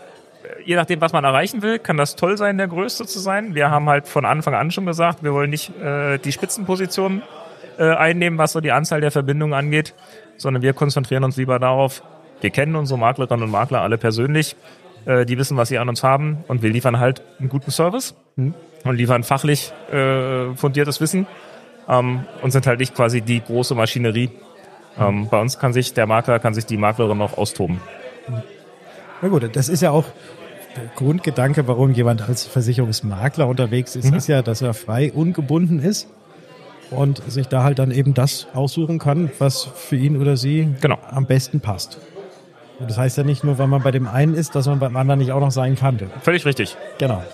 je nachdem, was man erreichen will, kann das toll sein, der Größte zu sein. Wir haben halt von Anfang an schon gesagt, wir wollen nicht äh, die Spitzenpositionen Äh, einnehmen, was so die Anzahl der Verbindungen angeht, sondern wir konzentrieren uns lieber darauf, wir kennen unsere Maklerinnen und Makler alle persönlich, äh, die wissen, was sie an uns haben und wir liefern halt einen guten Service mhm. und liefern fachlich äh, fundiertes Wissen ähm, und sind halt nicht quasi die große Maschinerie. Mhm. Ähm, bei uns kann sich der Makler, kann sich die Maklerin noch austoben. Na gut, das ist ja auch der Grundgedanke, warum jemand als Versicherungsmakler unterwegs ist, mhm. ist ja, dass er frei ungebunden ist. Und sich da halt dann eben das aussuchen kann, was für ihn oder sie genau. am besten passt. Und das heißt ja nicht nur, wenn man bei dem einen ist, dass man beim anderen nicht auch noch sein kann. Völlig richtig. Genau.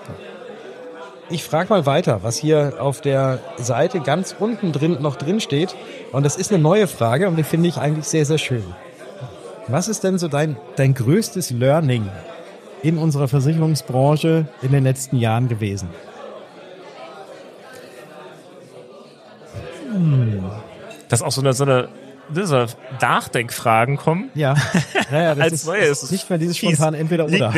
Ich frage mal weiter, was hier auf der Seite ganz unten drin noch drin steht. Und das ist eine neue Frage und die finde ich eigentlich sehr, sehr schön. Was ist denn so dein, dein größtes Learning in unserer Versicherungsbranche in den letzten Jahren gewesen? Dass auch so eine, so eine diese Nachdenkfragen kommen. Ja, ja, ja das als ist, Neues. ist nicht mehr dieses spontane Entweder-Oder.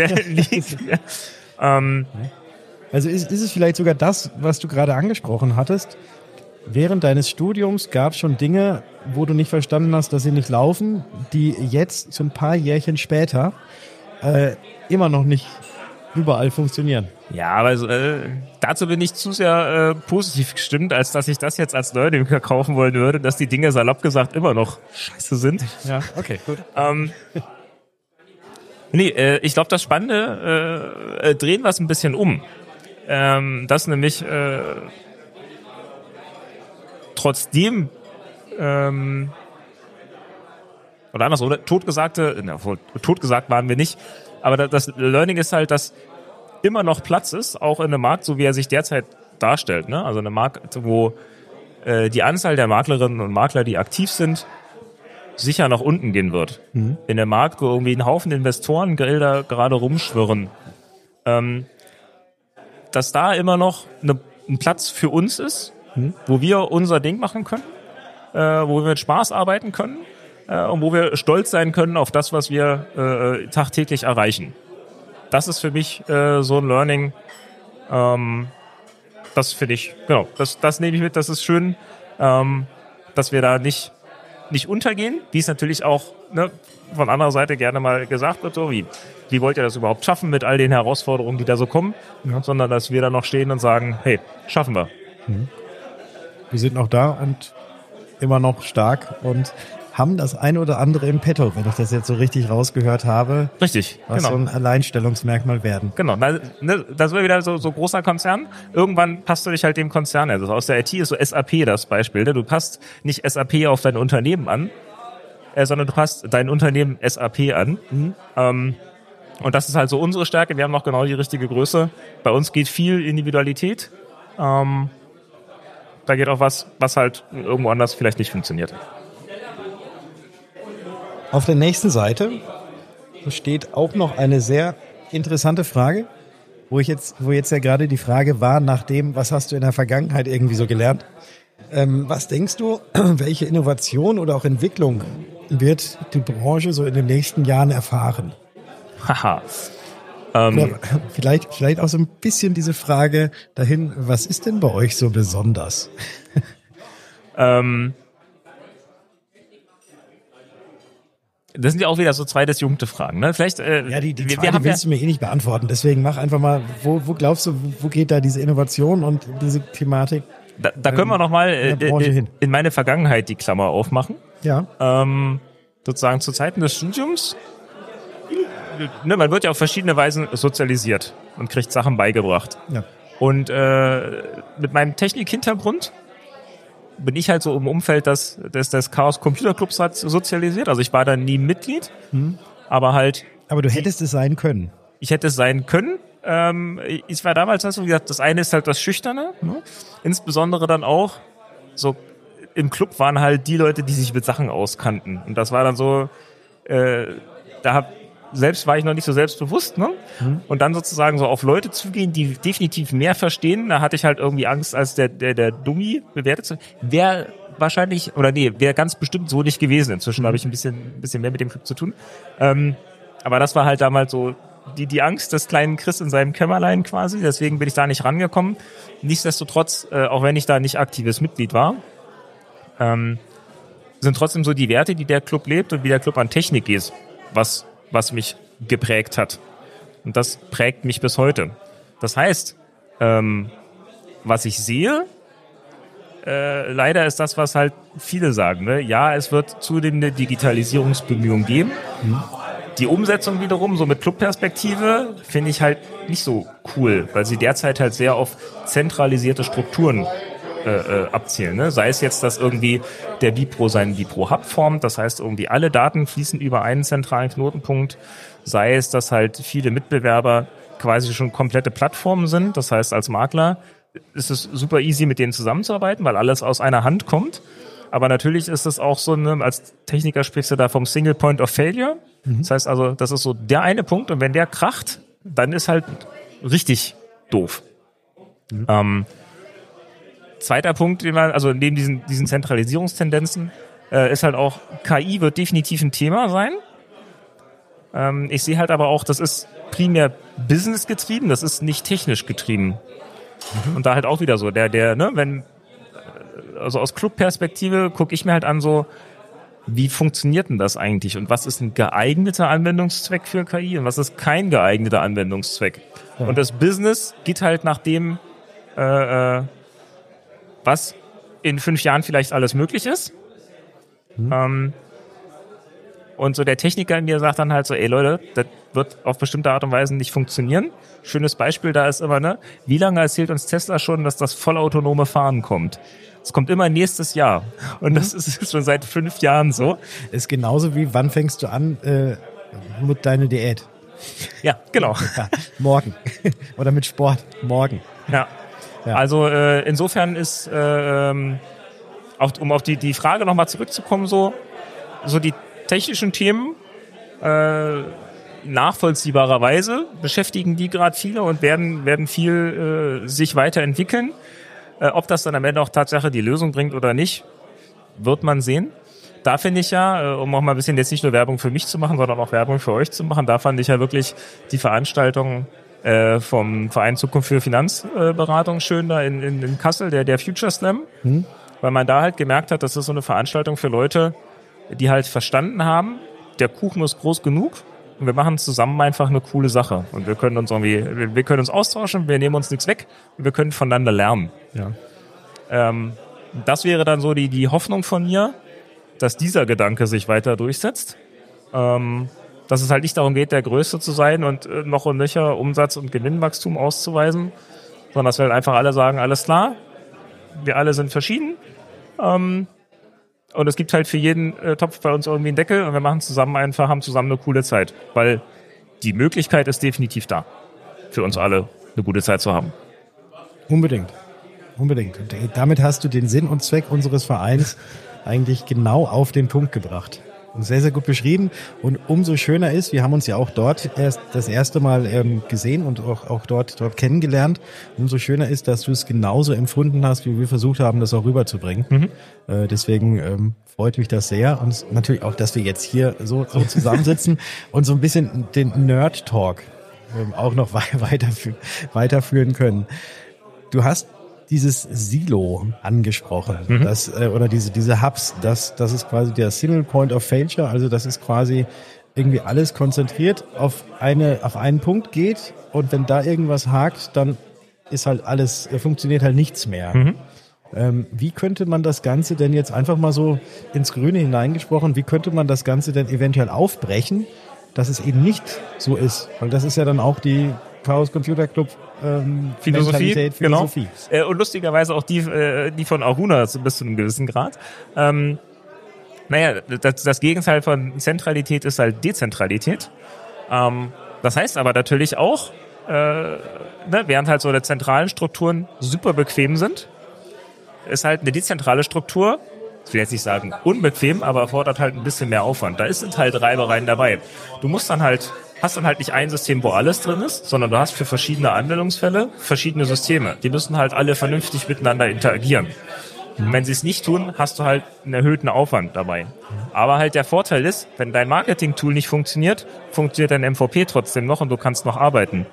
ähm, also ist, ist es vielleicht sogar das, was du gerade angesprochen hattest? Während deines Studiums gab es schon Dinge, wo du nicht verstanden hast, dass sie nicht laufen, die jetzt, so ein paar Jährchen später, äh, immer noch nicht überall funktionieren. Ja, aber äh, dazu bin ich zu sehr äh, positiv gestimmt, als dass ich das jetzt als Learning verkaufen wollen würde, dass die Dinge salopp gesagt immer noch scheiße sind. Ja, okay, gut. Ähm, nee, äh, ich glaube, das Spannende, äh, äh, drehen wir es ein bisschen um. Ähm, dass nämlich äh, trotzdem ähm, oder anders, oder totgesagte, na, totgesagt waren wir nicht, aber das Learning ist halt, dass immer noch Platz ist, auch in einem Markt, so wie er sich derzeit darstellt. Ne? Also in einem Markt, wo äh, die Anzahl der Maklerinnen und Makler, die aktiv sind, sicher nach unten gehen wird. Mhm. In der Markt, wo irgendwie ein Haufen Investorengelder gerade rumschwirren. Ähm, dass da immer noch eine, ein Platz für uns ist, mhm. wo wir unser Ding machen können, äh, wo wir mit Spaß arbeiten können äh, und wo wir stolz sein können auf das, was wir äh, tagtäglich erreichen. Das ist für mich äh, so ein Learning, ähm, das finde ich, genau, das, das nehme ich mit, das ist schön, ähm, dass wir da nicht nicht untergehen, wie es natürlich auch ne, von anderer Seite gerne mal gesagt wird, so wie, wie wollt ihr das überhaupt schaffen mit all den Herausforderungen, die da so kommen, ja. sondern dass wir da noch stehen und sagen, hey, schaffen wir. Mhm. Wir sind noch da und immer noch stark und haben das ein oder andere im Petto, wenn ich das jetzt so richtig rausgehört habe. Richtig, was genau. so ein Alleinstellungsmerkmal werden. Genau, da, ne, das wird wieder so, so großer Konzern. Irgendwann passt du dich halt dem Konzern. Also aus der I T ist so S A P das Beispiel. Ne? Du passt nicht S A P auf dein Unternehmen an, äh, sondern du passt dein Unternehmen S A P an. Mhm. Ähm, und das ist halt so unsere Stärke. Wir haben noch genau die richtige Größe. Bei uns geht viel Individualität. Ähm, da geht auch was, was halt irgendwo anders vielleicht nicht funktioniert. Auf der nächsten Seite steht auch noch eine sehr interessante Frage, wo ich jetzt, wo jetzt ja gerade die Frage war, nach dem, was hast du in der Vergangenheit irgendwie so gelernt? Ähm, was denkst du, welche Innovation oder auch Entwicklung wird die Branche so in den nächsten Jahren erfahren? Haha. ähm. Ja, vielleicht, vielleicht auch so ein bisschen diese Frage dahin, was ist denn bei euch so besonders? ähm. Das sind ja auch wieder so zwei disjunkte Fragen, ne? Vielleicht, äh, ja, die, die wir, zweite wir haben willst ja, du mir eh nicht beantworten. Deswegen mach einfach mal, wo, wo glaubst du, wo geht da diese Innovation und diese Thematik? Da, da können wir noch mal äh, in, in meine Vergangenheit die Klammer aufmachen. Ja. Ähm, sozusagen zu Zeiten des Studiums, ne, man wird ja auf verschiedene Weisen sozialisiert und kriegt Sachen beigebracht. Ja. Und äh, mit meinem Technik-Hintergrund bin ich halt so im Umfeld des, des, des Chaos Computer Clubs sozialisiert. Also ich war da nie Mitglied, mhm. aber halt... Aber du hättest es sein können. Ich hätte es sein können. Ähm, ich war damals, hast du gesagt, das eine ist halt das Schüchterne. Ne? Insbesondere dann auch, so im Club waren halt die Leute, die sich mit Sachen auskannten. Und das war dann so, äh, da hab, selbst war ich noch nicht so selbstbewusst, ne? Mhm. Und dann sozusagen so auf Leute zugehen, die definitiv mehr verstehen. Da hatte ich halt irgendwie Angst, als der der der Dummi bewertet zu. Wäre wahrscheinlich, oder nee, wäre ganz bestimmt so nicht gewesen. Inzwischen mhm. habe ich ein bisschen ein bisschen mehr mit dem Club zu tun. Ähm, aber das war halt damals so die die Angst des kleinen Chris in seinem Kämmerlein quasi. Deswegen bin ich da nicht rangekommen. Nichtsdestotrotz, äh, auch wenn ich da nicht aktives Mitglied war, ähm, sind trotzdem so die Werte, die der Club lebt und wie der Club an Technik geht, was was mich geprägt hat. Und das prägt mich bis heute. Das heißt, ähm, was ich sehe, äh, leider ist das, was halt viele sagen. Ne? Ja, es wird zunehmende Digitalisierungsbemühungen geben. Mhm. Die Umsetzung wiederum, so mit Clubperspektive, finde ich halt nicht so cool, weil sie derzeit halt sehr auf zentralisierte Strukturen Äh, äh, abzielen. Ne? Sei es jetzt, dass irgendwie der Bipro seinen Bipro-Hub formt, das heißt irgendwie alle Daten fließen über einen zentralen Knotenpunkt, sei es, dass halt viele Mitbewerber quasi schon komplette Plattformen sind, das heißt als Makler ist es super easy mit denen zusammenzuarbeiten, weil alles aus einer Hand kommt, aber natürlich ist es auch so, eine, als Techniker sprichst du da vom Single Point of Failure, mhm. das heißt also, das ist so der eine Punkt und wenn der kracht, dann ist halt richtig doof. Mhm. Ähm, Zweiter Punkt, den man, also neben diesen, diesen Zentralisierungstendenzen, äh, ist halt auch, K I wird definitiv ein Thema sein. Ähm, ich sehe halt aber auch, das ist primär Business getrieben, das ist nicht technisch getrieben. Mhm. Und da halt auch wieder so, der, der, ne, wenn, also aus Club-Perspektive gucke ich mir halt an so, wie funktioniert denn das eigentlich und was ist ein geeigneter Anwendungszweck für K I und was ist kein geeigneter Anwendungszweck? Ja. Und das Business geht halt nach dem, äh, äh, was in fünf Jahren vielleicht alles möglich ist. Mhm. Ähm, und so der Techniker in mir sagt dann halt so, ey Leute, das wird auf bestimmte Art und Weise nicht funktionieren. Schönes Beispiel da ist immer, ne, wie lange erzählt uns Tesla schon, dass das vollautonome Fahren kommt? Es kommt immer nächstes Jahr. Und das ist schon seit fünf Jahren so. Ist genauso wie, wann fängst du an äh, mit deiner Diät? Ja, genau. Ja, morgen. Oder mit Sport. Morgen. Ja. Ja. Also äh, insofern ist, äh, ähm, auch, um auf die, die Frage nochmal zurückzukommen, so so die technischen Themen, äh, nachvollziehbarerweise beschäftigen die gerade viele und werden, werden viel äh, sich weiterentwickeln. Äh, ob das dann am Ende auch Tatsache die Lösung bringt oder nicht, wird man sehen. Da finde ich ja, äh, um auch mal ein bisschen jetzt nicht nur Werbung für mich zu machen, sondern auch Werbung für euch zu machen, da fand ich ja wirklich die Veranstaltung äh, vom Verein Zukunft für Finanzberatung schön da in, in, in Kassel, der, der Future Slam, hm. weil man da halt gemerkt hat, das ist so eine Veranstaltung für Leute, die halt verstanden haben, der Kuchen ist groß genug und wir machen zusammen einfach eine coole Sache und wir können uns irgendwie, wir, wir können uns austauschen, wir nehmen uns nichts weg und wir können voneinander lernen. Ja. Ähm, das wäre dann so die, die Hoffnung von mir, dass dieser Gedanke sich weiter durchsetzt, ähm, dass es halt nicht darum geht, der Größte zu sein und äh, noch und nöcher Umsatz- und Gewinnwachstum auszuweisen, sondern dass wir halt einfach alle sagen, alles klar, wir alle sind verschieden, ähm, und es gibt halt für jeden äh, Topf bei uns irgendwie einen Deckel und wir machen zusammen einfach, haben zusammen eine coole Zeit. Weil die Möglichkeit ist definitiv da, für uns alle eine gute Zeit zu haben. Unbedingt. Unbedingt. Und damit hast du den Sinn und Zweck unseres Vereins eigentlich genau auf den Punkt gebracht. Und sehr, sehr gut beschrieben. Und umso schöner ist, wir haben uns ja auch dort erst das erste Mal ähm, gesehen und auch, auch dort, dort kennengelernt. Umso schöner ist, dass du es genauso empfunden hast, wie wir versucht haben, das auch rüberzubringen. Mhm. Äh, deswegen ähm, freut mich das sehr. Und natürlich auch, dass wir jetzt hier so, so zusammensitzen und so ein bisschen den Nerd-Talk ähm, auch noch weiterfü- weiterführen können. Du hast dieses Silo angesprochen, mhm. das, äh, oder diese, diese Hubs, das, das ist quasi der Single Point of Failure, also das ist quasi irgendwie alles konzentriert auf eine, auf einen Punkt geht und wenn da irgendwas hakt, dann ist halt alles, äh, funktioniert halt nichts mehr. Mhm. Ähm, wie könnte man das Ganze denn jetzt einfach mal so ins Grüne hineingesprochen, wie könnte man das Ganze denn eventuell aufbrechen, dass es eben nicht so ist? Weil das ist ja dann auch die Chaos Computer Club ähm, Philosophie, Philosophie. Genau. Äh, und lustigerweise auch die, äh, die von Aruna bis zu einem gewissen Grad. Ähm, naja, das, das Gegenteil von Zentralität ist halt Dezentralität. Ähm, das heißt aber natürlich auch, äh, ne, während halt so die zentralen Strukturen super bequem sind, ist halt eine dezentrale Struktur, ich will jetzt nicht sagen unbequem, aber erfordert halt ein bisschen mehr Aufwand. Da sind halt Reibereien dabei. Du musst dann halt hast dann halt nicht ein System, wo alles drin ist, sondern du hast für verschiedene Anwendungsfälle verschiedene Systeme. Die müssen halt alle vernünftig miteinander interagieren. Und wenn sie es nicht tun, hast du halt einen erhöhten Aufwand dabei. Aber halt der Vorteil ist, wenn dein Marketing-Tool nicht funktioniert, funktioniert dein M V P trotzdem noch und du kannst noch arbeiten.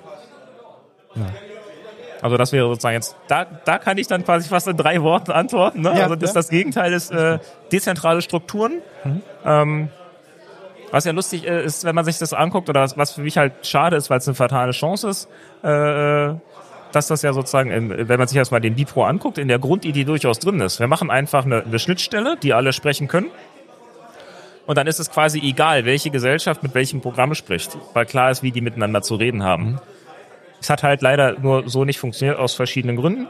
Ja. Also das wäre sozusagen jetzt, da, da kann ich dann quasi fast in drei Worten antworten. Ne? Ja, also das, ja. das Gegenteil ist äh, dezentrale Strukturen. Mhm. Ähm, Was ja lustig ist, wenn man sich das anguckt, oder was für mich halt schade ist, weil es eine fatale Chance ist, äh, dass das ja sozusagen, wenn man sich erstmal den Bipro anguckt, in der Grundidee durchaus drin ist. Wir machen einfach eine, eine Schnittstelle, die alle sprechen können. Und dann ist es quasi egal, welche Gesellschaft mit welchem Programm spricht, weil klar ist, wie die miteinander zu reden haben. Es hat halt leider nur so nicht funktioniert, aus verschiedenen Gründen.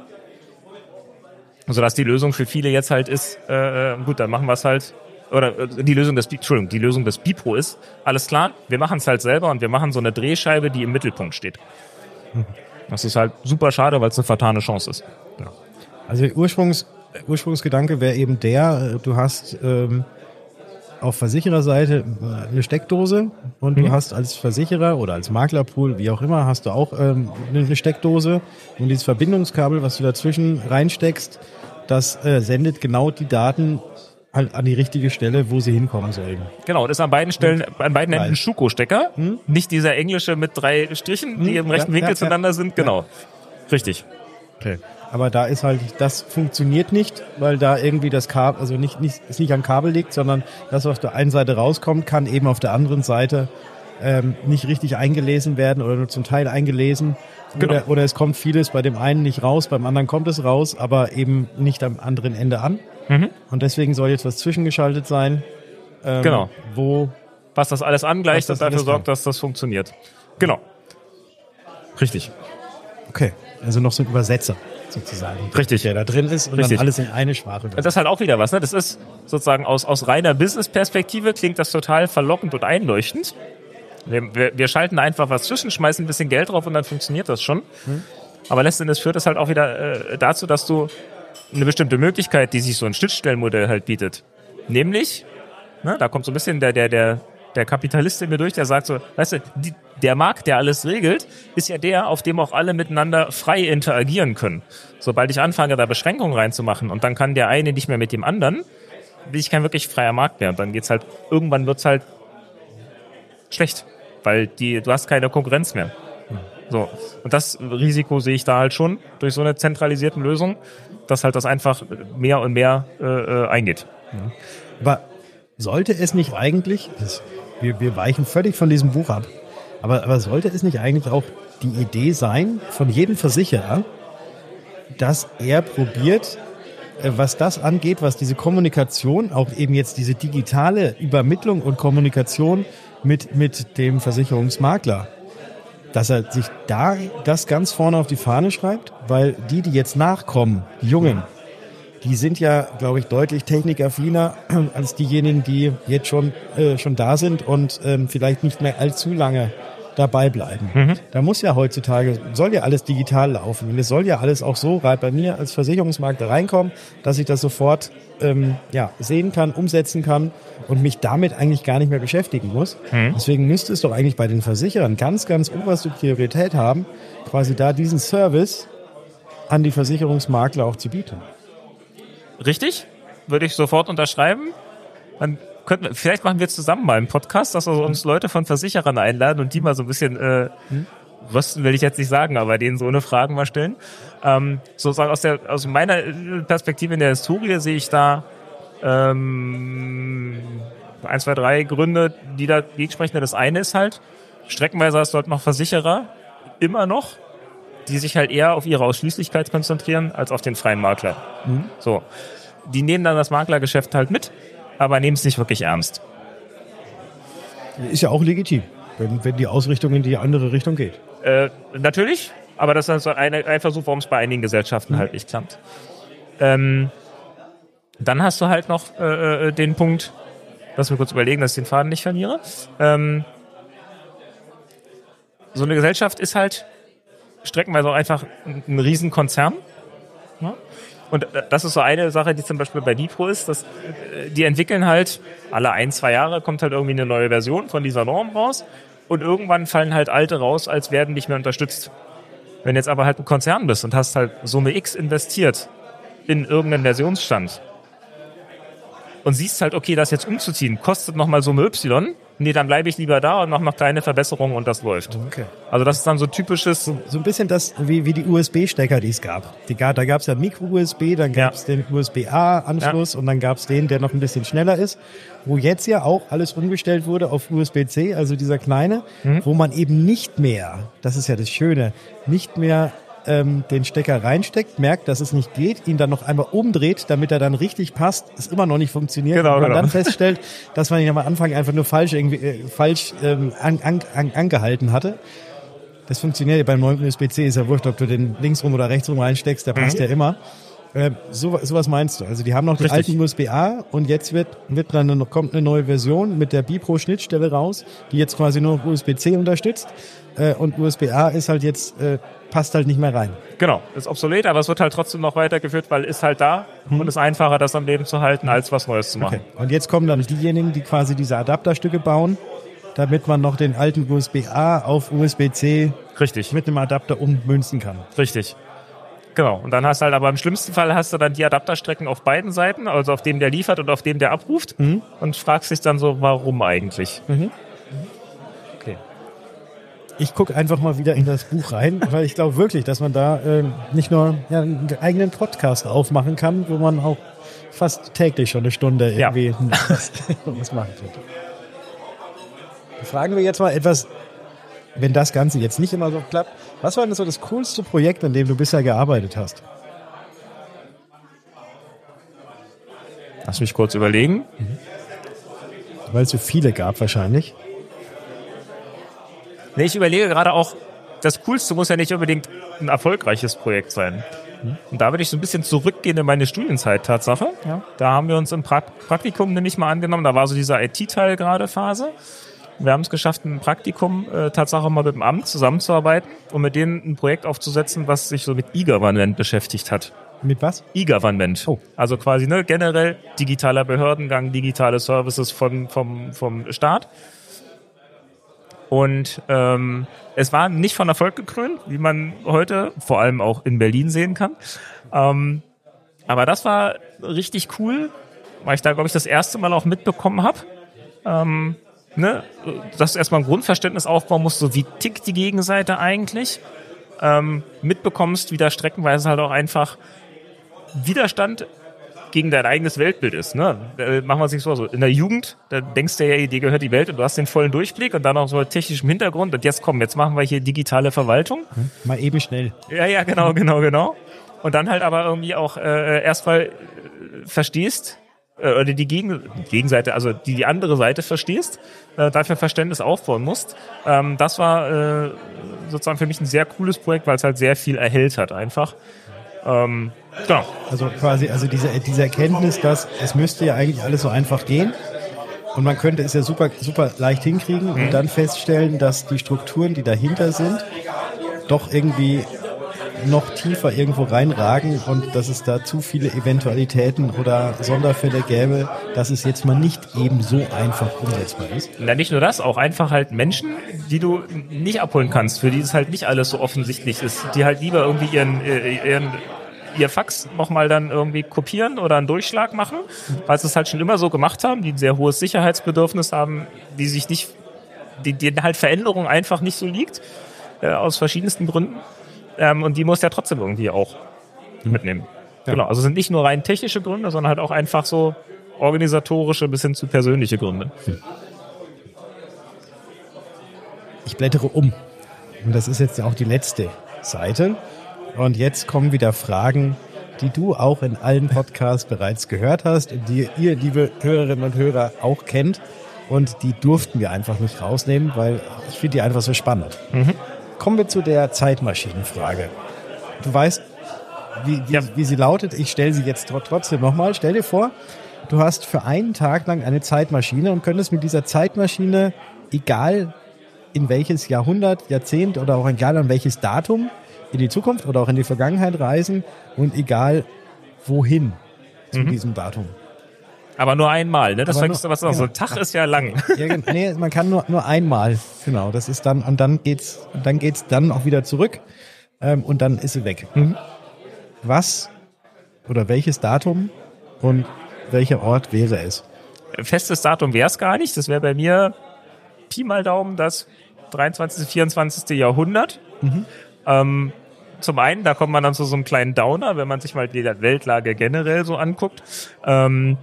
Sodass die Lösung für viele jetzt halt ist, äh, gut, dann machen wir es halt. Oder die Lösung des, Entschuldigung, die Lösung des Bipro ist, alles klar, wir machen es halt selber und wir machen so eine Drehscheibe, die im Mittelpunkt steht. Das ist halt super schade, weil es eine vertane Chance ist. Ja. Also der Ursprungs, Ursprungsgedanke wäre eben der, du hast ähm, auf Versichererseite eine Steckdose und mhm. du hast als Versicherer oder als Maklerpool, wie auch immer, hast du auch ähm, eine Steckdose und dieses Verbindungskabel, was du dazwischen reinsteckst, das äh, sendet genau die Daten halt an die richtige Stelle, wo sie hinkommen sollen. Genau, das ist an beiden Stellen, hm. an beiden Enden ein Schuko-Stecker, hm? nicht dieser englische mit drei Strichen, hm? die im rechten ja, Winkel ja, zueinander ja. sind. Genau, ja. Richtig. Okay. Aber da ist halt, das funktioniert nicht, weil da irgendwie das Kabel, also nicht, nicht, es nicht am Kabel liegt, sondern das, was auf der einen Seite rauskommt, kann eben auf der anderen Seite ähm, nicht richtig eingelesen werden oder nur zum Teil eingelesen. Genau. Oder, oder es kommt vieles bei dem einen nicht raus, beim anderen kommt es raus, aber eben nicht am anderen Ende an. Mhm. Und deswegen soll jetzt was zwischengeschaltet sein, ähm, genau. wo was das alles angleicht das und dafür sorgt, dass das funktioniert. Genau. Richtig. Okay, also noch so ein Übersetzer sozusagen. Richtig. Der da drin ist und Richtig. Dann alles in eine Sprache wird. Das ist halt auch wieder was, ne? Das ist sozusagen aus, aus reiner Business-Perspektive klingt das total verlockend und einleuchtend. Wir, wir, wir schalten einfach was zwischen, schmeißen ein bisschen Geld drauf und dann funktioniert das schon. Hm. Aber letztendlich führt das halt auch wieder äh, dazu, dass du eine bestimmte Möglichkeit, die sich so ein Schnittstellenmodell halt bietet. Nämlich, Ne? Da kommt so ein bisschen der, der, der, der Kapitalist in mir durch, der sagt so, weißt du, die, der Markt, der alles regelt, ist ja der, auf dem auch alle miteinander frei interagieren können. Sobald ich anfange, da Beschränkungen reinzumachen und dann kann der eine nicht mehr mit dem anderen, bin ich kein wirklich freier Markt mehr. Und dann geht's halt, irgendwann wird's halt schlecht, weil die, du hast keine Konkurrenz mehr. So. Und das Risiko sehe ich da halt schon durch so eine zentralisierte Lösung, dass halt das einfach mehr und mehr äh, eingeht. Ja. Aber sollte es nicht eigentlich, das, wir, wir weichen völlig von diesem Buch ab, aber, aber sollte es nicht eigentlich auch die Idee sein von jedem Versicherer, dass er probiert, was das angeht, was diese Kommunikation, auch eben jetzt diese digitale Übermittlung und Kommunikation mit, mit dem Versicherungsmakler, dass er sich da das ganz vorne auf die Fahne schreibt, weil die, die jetzt nachkommen, die Jungen, die sind ja, glaube ich, deutlich technikaffiner als diejenigen, die jetzt schon äh, schon da sind und ähm, vielleicht nicht mehr allzu lange dabei bleiben. Mhm. Da muss ja heutzutage, soll ja alles digital laufen und es soll ja alles auch so bei mir als Versicherungsmakler reinkommen, dass ich das sofort ähm, ja, sehen kann, umsetzen kann und mich damit eigentlich gar nicht mehr beschäftigen muss. Mhm. Deswegen müsste es doch eigentlich bei den Versicherern ganz, ganz oberste Priorität haben, quasi da diesen Service an die Versicherungsmakler auch zu bieten. Richtig, würde ich sofort unterschreiben. Dann könnten wir, vielleicht machen wir zusammen mal einen Podcast, dass wir uns Leute von Versicherern einladen und die mal so ein bisschen äh, rösten will ich jetzt nicht sagen, aber denen so eine Fragen mal stellen. Ähm, sozusagen aus der aus meiner Perspektive in der Historie sehe ich da ähm, ein, zwei, drei Gründe, die dagegen sprechen. Das eine ist halt, streckenweise hast du halt noch Versicherer, immer noch, die sich halt eher auf ihre Ausschließlichkeit konzentrieren, als auf den freien Makler. Mhm. So. Die nehmen dann das Maklergeschäft halt mit, aber nehmen es nicht wirklich ernst. Ist ja auch legitim, wenn, wenn die Ausrichtung in die andere Richtung geht. Äh, natürlich, aber das ist eine, ein Versuch, warum es bei einigen Gesellschaften mhm. halt nicht klappt. Ähm, dann hast du halt noch äh, den Punkt, lass mich kurz überlegen, dass ich den Faden nicht verliere. Ähm, so eine Gesellschaft ist halt streckenweise auch einfach ein, ein Riesenkonzern. Ja? Und das ist so eine Sache, die zum Beispiel bei Bipro ist, dass die entwickeln halt, alle ein, zwei Jahre kommt halt irgendwie eine neue Version von dieser Norm raus und irgendwann fallen halt alte raus, als werden nicht mehr unterstützt. Wenn jetzt aber halt ein Konzern bist und hast halt Summe X investiert in irgendeinen Versionsstand und siehst halt, okay, das jetzt umzuziehen, kostet nochmal Summe Y, nee, dann bleibe ich lieber da und mache noch kleine Verbesserungen und das läuft. Okay. Also das ist dann so typisches... So, so ein bisschen das, wie, wie die U S B-Stecker, die es gab. Die, da gab es ja Micro-U S B, dann gab es ja. den U S B A-Anschluss ja. und dann gab es den, der noch ein bisschen schneller ist. Wo jetzt ja auch alles umgestellt wurde auf U S B C, also dieser kleine, mhm. wo man eben nicht mehr, das ist ja das Schöne, nicht mehr ähm, den Stecker reinsteckt, merkt, dass es nicht geht, ihn dann noch einmal umdreht, damit er dann richtig passt, es immer noch nicht funktioniert. Genau, und man genau. dann feststellt, dass man ihn am Anfang einfach nur falsch irgendwie äh, falsch ähm, an, an, an, angehalten hatte. Das funktioniert ja beim neuen U S B C, ist ja wurscht, ob du den links rum oder rechts rum reinsteckst, der passt mhm. ja immer. Äh, so, sowas meinst du. Also die haben noch den Richtig. alten U S B A und jetzt wird, wird dann noch, kommt eine neue Version mit der Bipro-Schnittstelle raus, die jetzt quasi nur noch U S B C unterstützt. Äh, und U S B A ist halt jetzt, äh, passt halt nicht mehr rein. Genau, ist obsolet, aber es wird halt trotzdem noch weitergeführt, weil ist halt da hm. und ist einfacher, das am Leben zu halten, als was Neues zu machen. Okay. Und jetzt kommen dann diejenigen, die quasi diese Adapterstücke bauen, damit man noch den alten U S B A auf U S B C Richtig. mit einem Adapter ummünzen kann. Richtig. Genau. Und dann hast du halt, aber im schlimmsten Fall hast du dann die Adapterstrecken auf beiden Seiten, also auf dem, der liefert und auf dem, der abruft mhm. und fragst dich dann so, warum eigentlich? Mhm. Okay. Ich gucke einfach mal wieder in das Buch rein, weil ich glaube wirklich, dass man da äh, nicht nur ja, einen eigenen Podcast aufmachen kann, wo man auch fast täglich schon eine Stunde irgendwie ja. was, was machen könnte. Fragen wir jetzt mal etwas, wenn das Ganze jetzt nicht immer so klappt. Was war denn so das coolste Projekt, an dem du bisher gearbeitet hast? Lass mich kurz überlegen. Mhm. Weil es so viele gab wahrscheinlich. Nee, ich überlege gerade auch, das Coolste muss ja nicht unbedingt ein erfolgreiches Projekt sein. Mhm. Und da würde ich so ein bisschen zurückgehen in meine Studienzeit, Tatsache. Ja. Da haben wir uns im Praktikum nämlich mal angenommen, da war so dieser I T-Teil gerade Phase. Wir haben es geschafft, ein Praktikum äh, Tatsache mal mit dem Amt zusammenzuarbeiten und mit denen ein Projekt aufzusetzen, was sich so mit E-Government beschäftigt hat. Mit was? E-Government. Oh. Also quasi ne, generell digitaler Behördengang, digitale Services von, vom, vom Staat. Und ähm, es war nicht von Erfolg gekrönt, wie man heute vor allem auch in Berlin sehen kann. Ähm, aber das war richtig cool, weil ich da, glaube ich, das erste Mal auch mitbekommen habe, ähm, ne, dass du erstmal ein Grundverständnis aufbauen musst, so wie tickt die Gegenseite eigentlich, ähm, mitbekommst, wie da streckenweise halt auch einfach Widerstand gegen dein eigenes Weltbild ist. Ne? Da machen wir es nicht so. Also in der Jugend, da denkst du ja, dir gehört die Welt und du hast den vollen Durchblick und dann auch so einen technischen Hintergrund und jetzt komm, jetzt machen wir hier digitale Verwaltung. Mal eben schnell. Ja, ja, genau, genau, genau. Und dann halt aber irgendwie auch äh, erstmal äh, verstehst, äh, oder die Gegen- Gegenseite, also die, die andere Seite verstehst, äh, dafür Verständnis aufbauen musst. Ähm, das war äh, sozusagen für mich ein sehr cooles Projekt, weil es halt sehr viel erhellt hat einfach. Ähm, genau. Also quasi, also diese, diese Erkenntnis, dass es müsste ja eigentlich alles so einfach gehen und man könnte es ja super, super leicht hinkriegen mhm. und dann feststellen, dass die Strukturen, die dahinter sind, doch irgendwie noch tiefer irgendwo reinragen und dass es da zu viele Eventualitäten oder Sonderfälle gäbe, dass es jetzt mal nicht eben so einfach umsetzbar ist. Na, nicht nur das, auch einfach halt Menschen, die du nicht abholen kannst, für die es halt nicht alles so offensichtlich ist, die halt lieber irgendwie ihren, ihren ihr Fax nochmal dann irgendwie kopieren oder einen Durchschlag machen, weil sie es halt schon immer so gemacht haben, die ein sehr hohes Sicherheitsbedürfnis haben, die sich nicht, die, denen halt Veränderung einfach nicht so liegt, äh, aus verschiedensten Gründen. Ähm, und die muss ja trotzdem irgendwie auch mitnehmen. Ja. Genau, also sind nicht nur rein technische Gründe, sondern halt auch einfach so organisatorische bis hin zu persönliche Gründe. Ich blättere um. Und das ist jetzt auch die letzte Seite. Und jetzt kommen wieder Fragen, die du auch in allen Podcasts bereits gehört hast, die ihr, liebe Hörerinnen und Hörer, auch kennt. Und die durften wir einfach nicht rausnehmen, weil ich finde die einfach so spannend. Mhm. Kommen wir zu der Zeitmaschinenfrage. Du weißt, wie, wie, ja. wie sie lautet. Ich stelle sie jetzt trotzdem nochmal. Stell dir vor, du hast für einen Tag lang eine Zeitmaschine und könntest mit dieser Zeitmaschine, egal in welches Jahrhundert, Jahrzehnt oder auch egal an welches Datum, in die Zukunft oder auch in die Vergangenheit reisen und egal wohin zu mhm. diesem Datum. Aber nur einmal, ne? Das fängst du was an. Genau. So ein Tag ist ja lang. Ja, nee, man kann nur nur einmal. Genau, das ist dann und dann geht's dann geht's dann auch wieder zurück ähm, und dann ist sie weg. Mhm. Was oder welches Datum und welcher Ort wäre es? Festes Datum wäre es gar nicht. Das wäre bei mir Pi mal Daumen das dreiundzwanzigste, vierundzwanzigste Jahrhundert. Mhm. Ähm, zum einen, da kommt man dann zu so einem kleinen Downer, wenn man sich mal die Weltlage generell so anguckt. Ähm,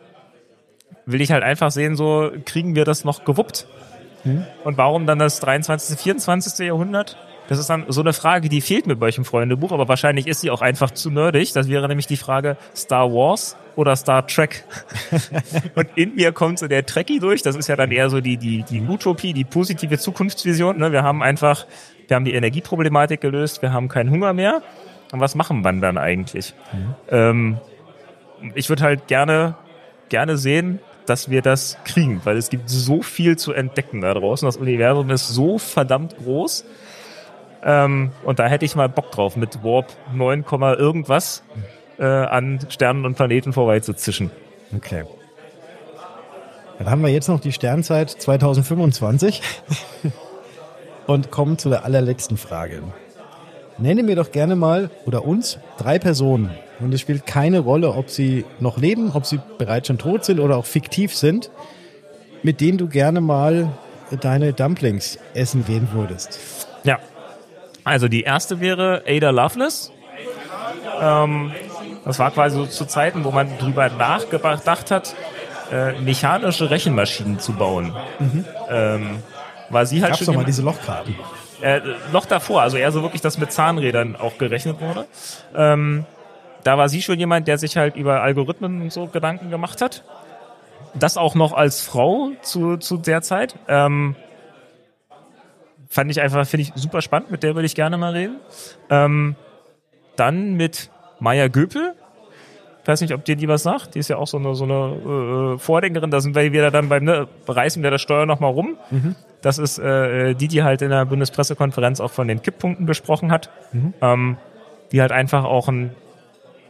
will ich halt einfach sehen, so kriegen wir das noch gewuppt? Hm. Und warum dann das dreiundzwanzigste, vierundzwanzigste Jahrhundert? Das ist dann so eine Frage, die fehlt mir bei euch im Freundebuch, aber wahrscheinlich ist sie auch einfach zu nerdig. Das wäre nämlich die Frage Star Wars oder Star Trek. Und in mir kommt so der Trekkie durch. Das ist ja dann eher so die die die Utopie, die positive Zukunftsvision. Ne? Wir haben einfach, wir haben die Energieproblematik gelöst, wir haben keinen Hunger mehr. Und was machen wir dann eigentlich? Mhm. Ähm, ich würde halt gerne gerne sehen, dass wir das kriegen, weil es gibt so viel zu entdecken da draußen. Das Universum ist so verdammt groß. Ähm, und da hätte ich mal Bock drauf, mit Warp neun, irgendwas äh, an Sternen und Planeten vorbeizuzischen. Okay. Dann haben wir jetzt noch die Sternzeit zweitausendfünfundzwanzig und kommen zu der allerletzten Frage. Nenne mir doch gerne mal, oder uns, drei Personen. Und es spielt keine Rolle, ob sie noch leben, ob sie bereits schon tot sind oder auch fiktiv sind, mit denen du gerne mal deine Dumplings essen gehen würdest. Ja, also die erste wäre Ada Lovelace. Ähm, das war quasi so zu Zeiten, wo man drüber nachgedacht hat, äh, mechanische Rechenmaschinen zu bauen. Mhm. Ähm, war sie halt Gab's schon doch mal diese Lochkarten. Äh, noch davor, also eher so wirklich, dass mit Zahnrädern auch gerechnet wurde. Ähm, da war sie schon jemand, der sich halt über Algorithmen und so Gedanken gemacht hat. Das auch noch als Frau zu, zu der Zeit. Ähm, fand ich einfach, finde ich super spannend, mit der würde ich gerne mal reden. Ähm, dann mit Maya Göpel. Ich weiß nicht, ob dir die was sagt. Die ist ja auch so eine, so eine äh, Vordenkerin. Da sind wir wieder dann beim ne, Reißen wir der Steuer nochmal rum. Mhm. Das ist äh, die, die halt in der Bundespressekonferenz auch von den Kipppunkten besprochen hat. Mhm. Ähm, die halt einfach auch ein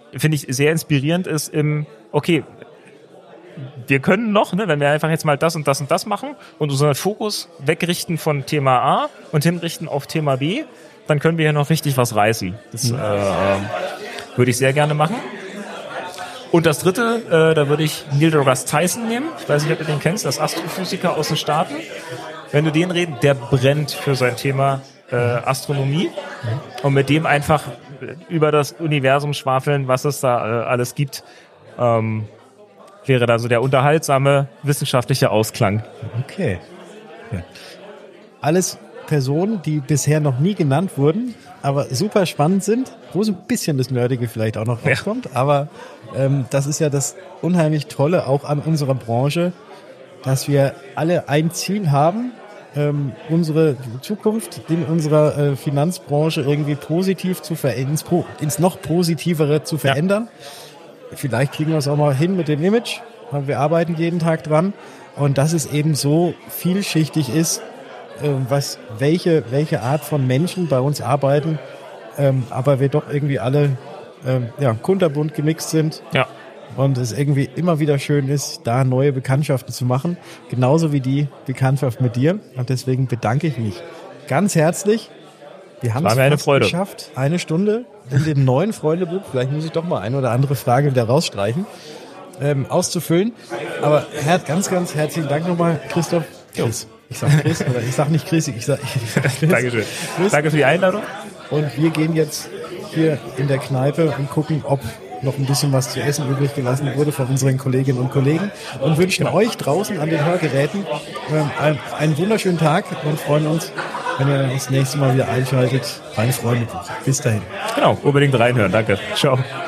finde ich, sehr inspirierend ist im, okay, wir können noch, ne, wenn wir einfach jetzt mal das und das und das machen und unseren Fokus wegrichten von Thema A und hinrichten auf Thema B, dann können wir hier noch richtig was reißen. Das mhm. äh, würde ich sehr gerne machen. Und das dritte, äh, da würde ich Neil deGrasse Tyson nehmen. Ich weiß nicht, ob du den kennst, das Astrophysiker aus den Staaten. Wenn du den reden, der brennt für sein Thema äh, Astronomie und mit dem einfach über das Universum schwafeln, was es da äh, alles gibt, ähm, wäre da so der unterhaltsame wissenschaftliche Ausklang. Okay. Ja. Alles Personen, die bisher noch nie genannt wurden, aber super spannend sind, wo so ein bisschen das Nerdige vielleicht auch noch rauskommt. Ja. Aber ähm, das ist ja das unheimlich Tolle auch an unserer Branche, dass wir alle ein Ziel haben, ähm, unsere Zukunft in unserer äh, Finanzbranche irgendwie positiv zu verändern, ins, ins noch Positivere zu verändern. Ja. Vielleicht kriegen wir es auch mal hin mit dem Image, weil wir arbeiten jeden Tag dran. Und dass es eben so vielschichtig ist, äh, was welche, welche Art von Menschen bei uns arbeiten, ähm, aber wir doch irgendwie alle ähm, ja, kunterbunt gemixt sind. Ja. Und es irgendwie immer wieder schön ist, da neue Bekanntschaften zu machen. Genauso wie die Bekanntschaft mit dir. Und deswegen bedanke ich mich ganz herzlich. Wir haben es fast geschafft, eine Stunde in dem neuen Freundebuch, vielleicht muss ich doch mal eine oder andere Frage wieder rausstreichen, ähm, auszufüllen. Aber her- ganz, ganz herzlichen Dank nochmal, Christoph. Chris. Ich sag Chris, oder ich sag nicht Chris, ich sag, ich sag Chris. Dankeschön. Chris. Danke für die Einladung. Und wir gehen jetzt hier in der Kneipe und gucken, ob noch ein bisschen was zu essen übrig gelassen wurde von unseren Kolleginnen und Kollegen und wünschen genau. euch draußen an den Hörgeräten ähm, einen, einen wunderschönen Tag und freuen uns, wenn ihr das nächste Mal wieder einschaltet beim Freundebuch. Bis dahin. Genau, unbedingt reinhören. Danke. Ciao.